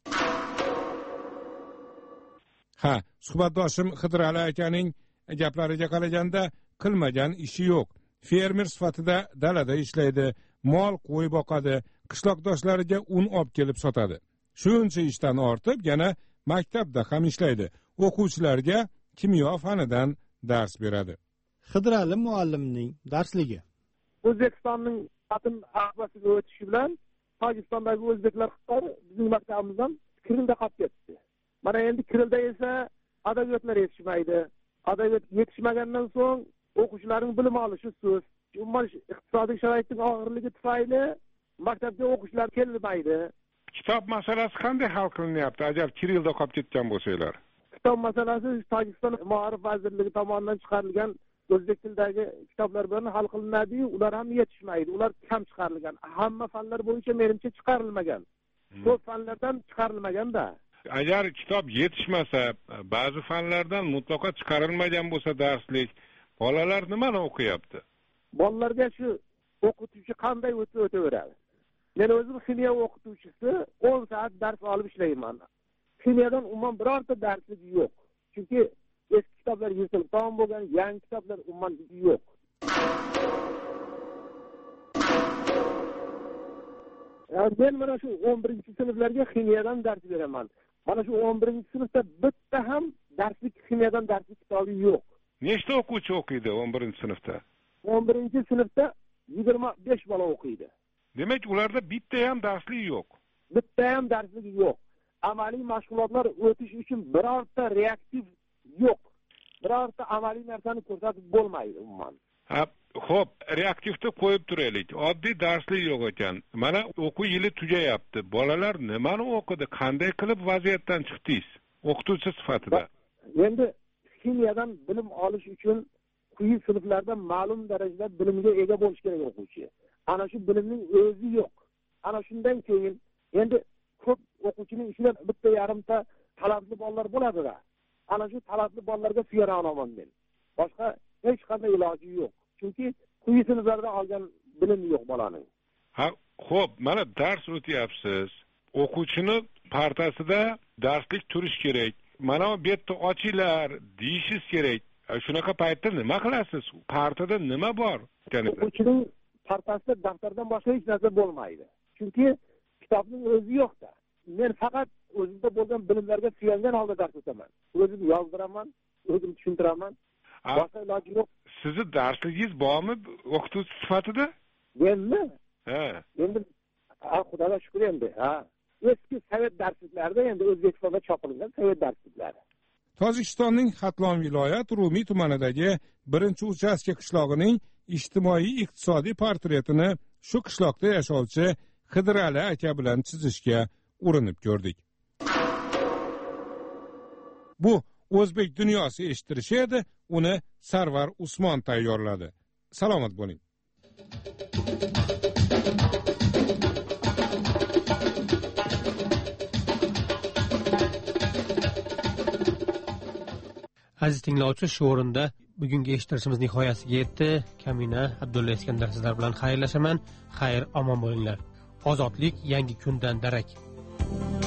Suhbatdoshim Xidirali akaning gaplariga qaraganda qilmagan ishi yo'q. Fermer sifatida dalada ishlaydi, mol qo'y boqadi, qishloqdoshlariga un olib kelib sotadi. Shuncha ishdan ortib yana maktabda ham ishlaydi. O'quvchilarga kimyo fanidan dars beradi. Xidirali muallimning darsligi. O'zbekistonning ta'lim ahvoliga o'tishi bilan Tojikistondagi o'zbeklar qatori bizning maktabimizdan Kirilda qolib ketdi. Mana endi Kirilda esa adabiyotlar yetishmaydi. Adabiyot yetishmagandan so'ng o'quvchilarning bilim olishi so'z. Umuman iqtisodiy sharoitning og'irligi tufayli maktabga o'quvchilar kelmaydi. Kitob masalasi qanday hal qilinyapti agar Kirilda qolib ketgan bo'lsanglar? Kitob masalasi Tojikiston Ma'rif vazirligi tomonidan chiqarilgan o'zbek tilidagi kitoblar bilan hal qilinadi-yu, ular ham yetishmaydi. Ular kam chiqarilgan. Hamma fanlar bo'yicha menimcha chiqarilmagan. Ko'p fanlardan chiqarilmagan-da. Agar kitob yetishmasa, ba'zi fanlardan mutlaqo chiqarilmagan bo'lsa darslik, bolalar nimani o'qiyapti? Bolalarga shu o'qituvchi qanday o'taveradi? Men o'zim ximiya o'qituvchisi 10 soat dars olib ishlayman. Ximiyadan umuman birorta darslik yo'q. Chunki eski kitoblar yirtilib tamom bo'lgan, yangi kitoblar umuman yo'q. Men mana shu 11-sinflarga ximiyadan dars beraman. Mana shu 11-sinfda bitta ham darslik ximiyadan darslik kitobi yo'q. Nechta o'quvchi o'qiydi 11-sinfda? 11-sinfda 25 bola o'qiydi. Demak, ularda bitta ham darslik yo'q. Bitta ham darslik yo'q. Amaliy mashg'ulotlar o'tish uchun birorta reaktiv yo'q. Birorta amaliy narsani ko'rsatib bo'lmaydi umuman. Xo'p, reaktivni qo'yib turaylik. Oddiy darslik yo'q ekan. Mana o'quv yili tugayapti. Bolalar nimani o'qidi? Qanday qilib vaziyatdan chiqdingiz? O'qituvchi sifatida. Endi ximiyadan bilim olish uchun quyi sinflarda ma'lum darajada bilimga ega bo'lish kerak o'quvchi. Ana shu bilimning o'zi yo'q. Ana shundan keyin endi ko'p o'quvchining ichida bitta yarimta talabli bolalar bo'ladi-da. Ana shu talabli bolalarga suyana olaman men. Boshqa hech qanday iloji yo'q. Chunki quyi sinflarda olgan bilim yo'q bolaning. Xo'p, mana dars o'tyapsiz. O'quvchini partasida darslik turish kerak. Mana bu yerda ochinglar, deyishingiz kerak. Shunaqa paytda nima qilasiz? Partada nima bor? O'quvchining partasida daftardan boshqa hech narsa bo'lmaydi. Chunki kitobning o'zi yo'q-da. Men faqat o'zimda bo'lgan bilimlarga suyangan holda dars o'taman. O'zim yozdiraman, o'zim tushuntiraman. Boshqa iloji yo'q. Sizni darsligingiz bormi o'qituvchi sifatida? Endi? Ha. Endi Xudoga shukr endi. Ha. Eski sovet darsliklarida endi O'zbekistonda chopilingan sovet darsliklari. Tojikistonning Xatlon viloyat Rumiy tumanidagi 1-uchastka qishlog'ining ijtimoiy-iqtisodiy portretini shu qishloqda yashovchi Xidirali aka bilan chizishga urinib ko'rdik. Bu O'zbek dunyosi eshittirishi edi, uni Sarvar Usmon tayyorladi. Salomat bo'ling. Aziz tinglovchi, shu o'rinda bugungi eshittirishimiz nihoyasiga yetdi. Kamina Abdulla Iskandar sizlar bilan xayrlashaman. Xayr, omon bo'linglar. Ozodlik yangi kundan darak.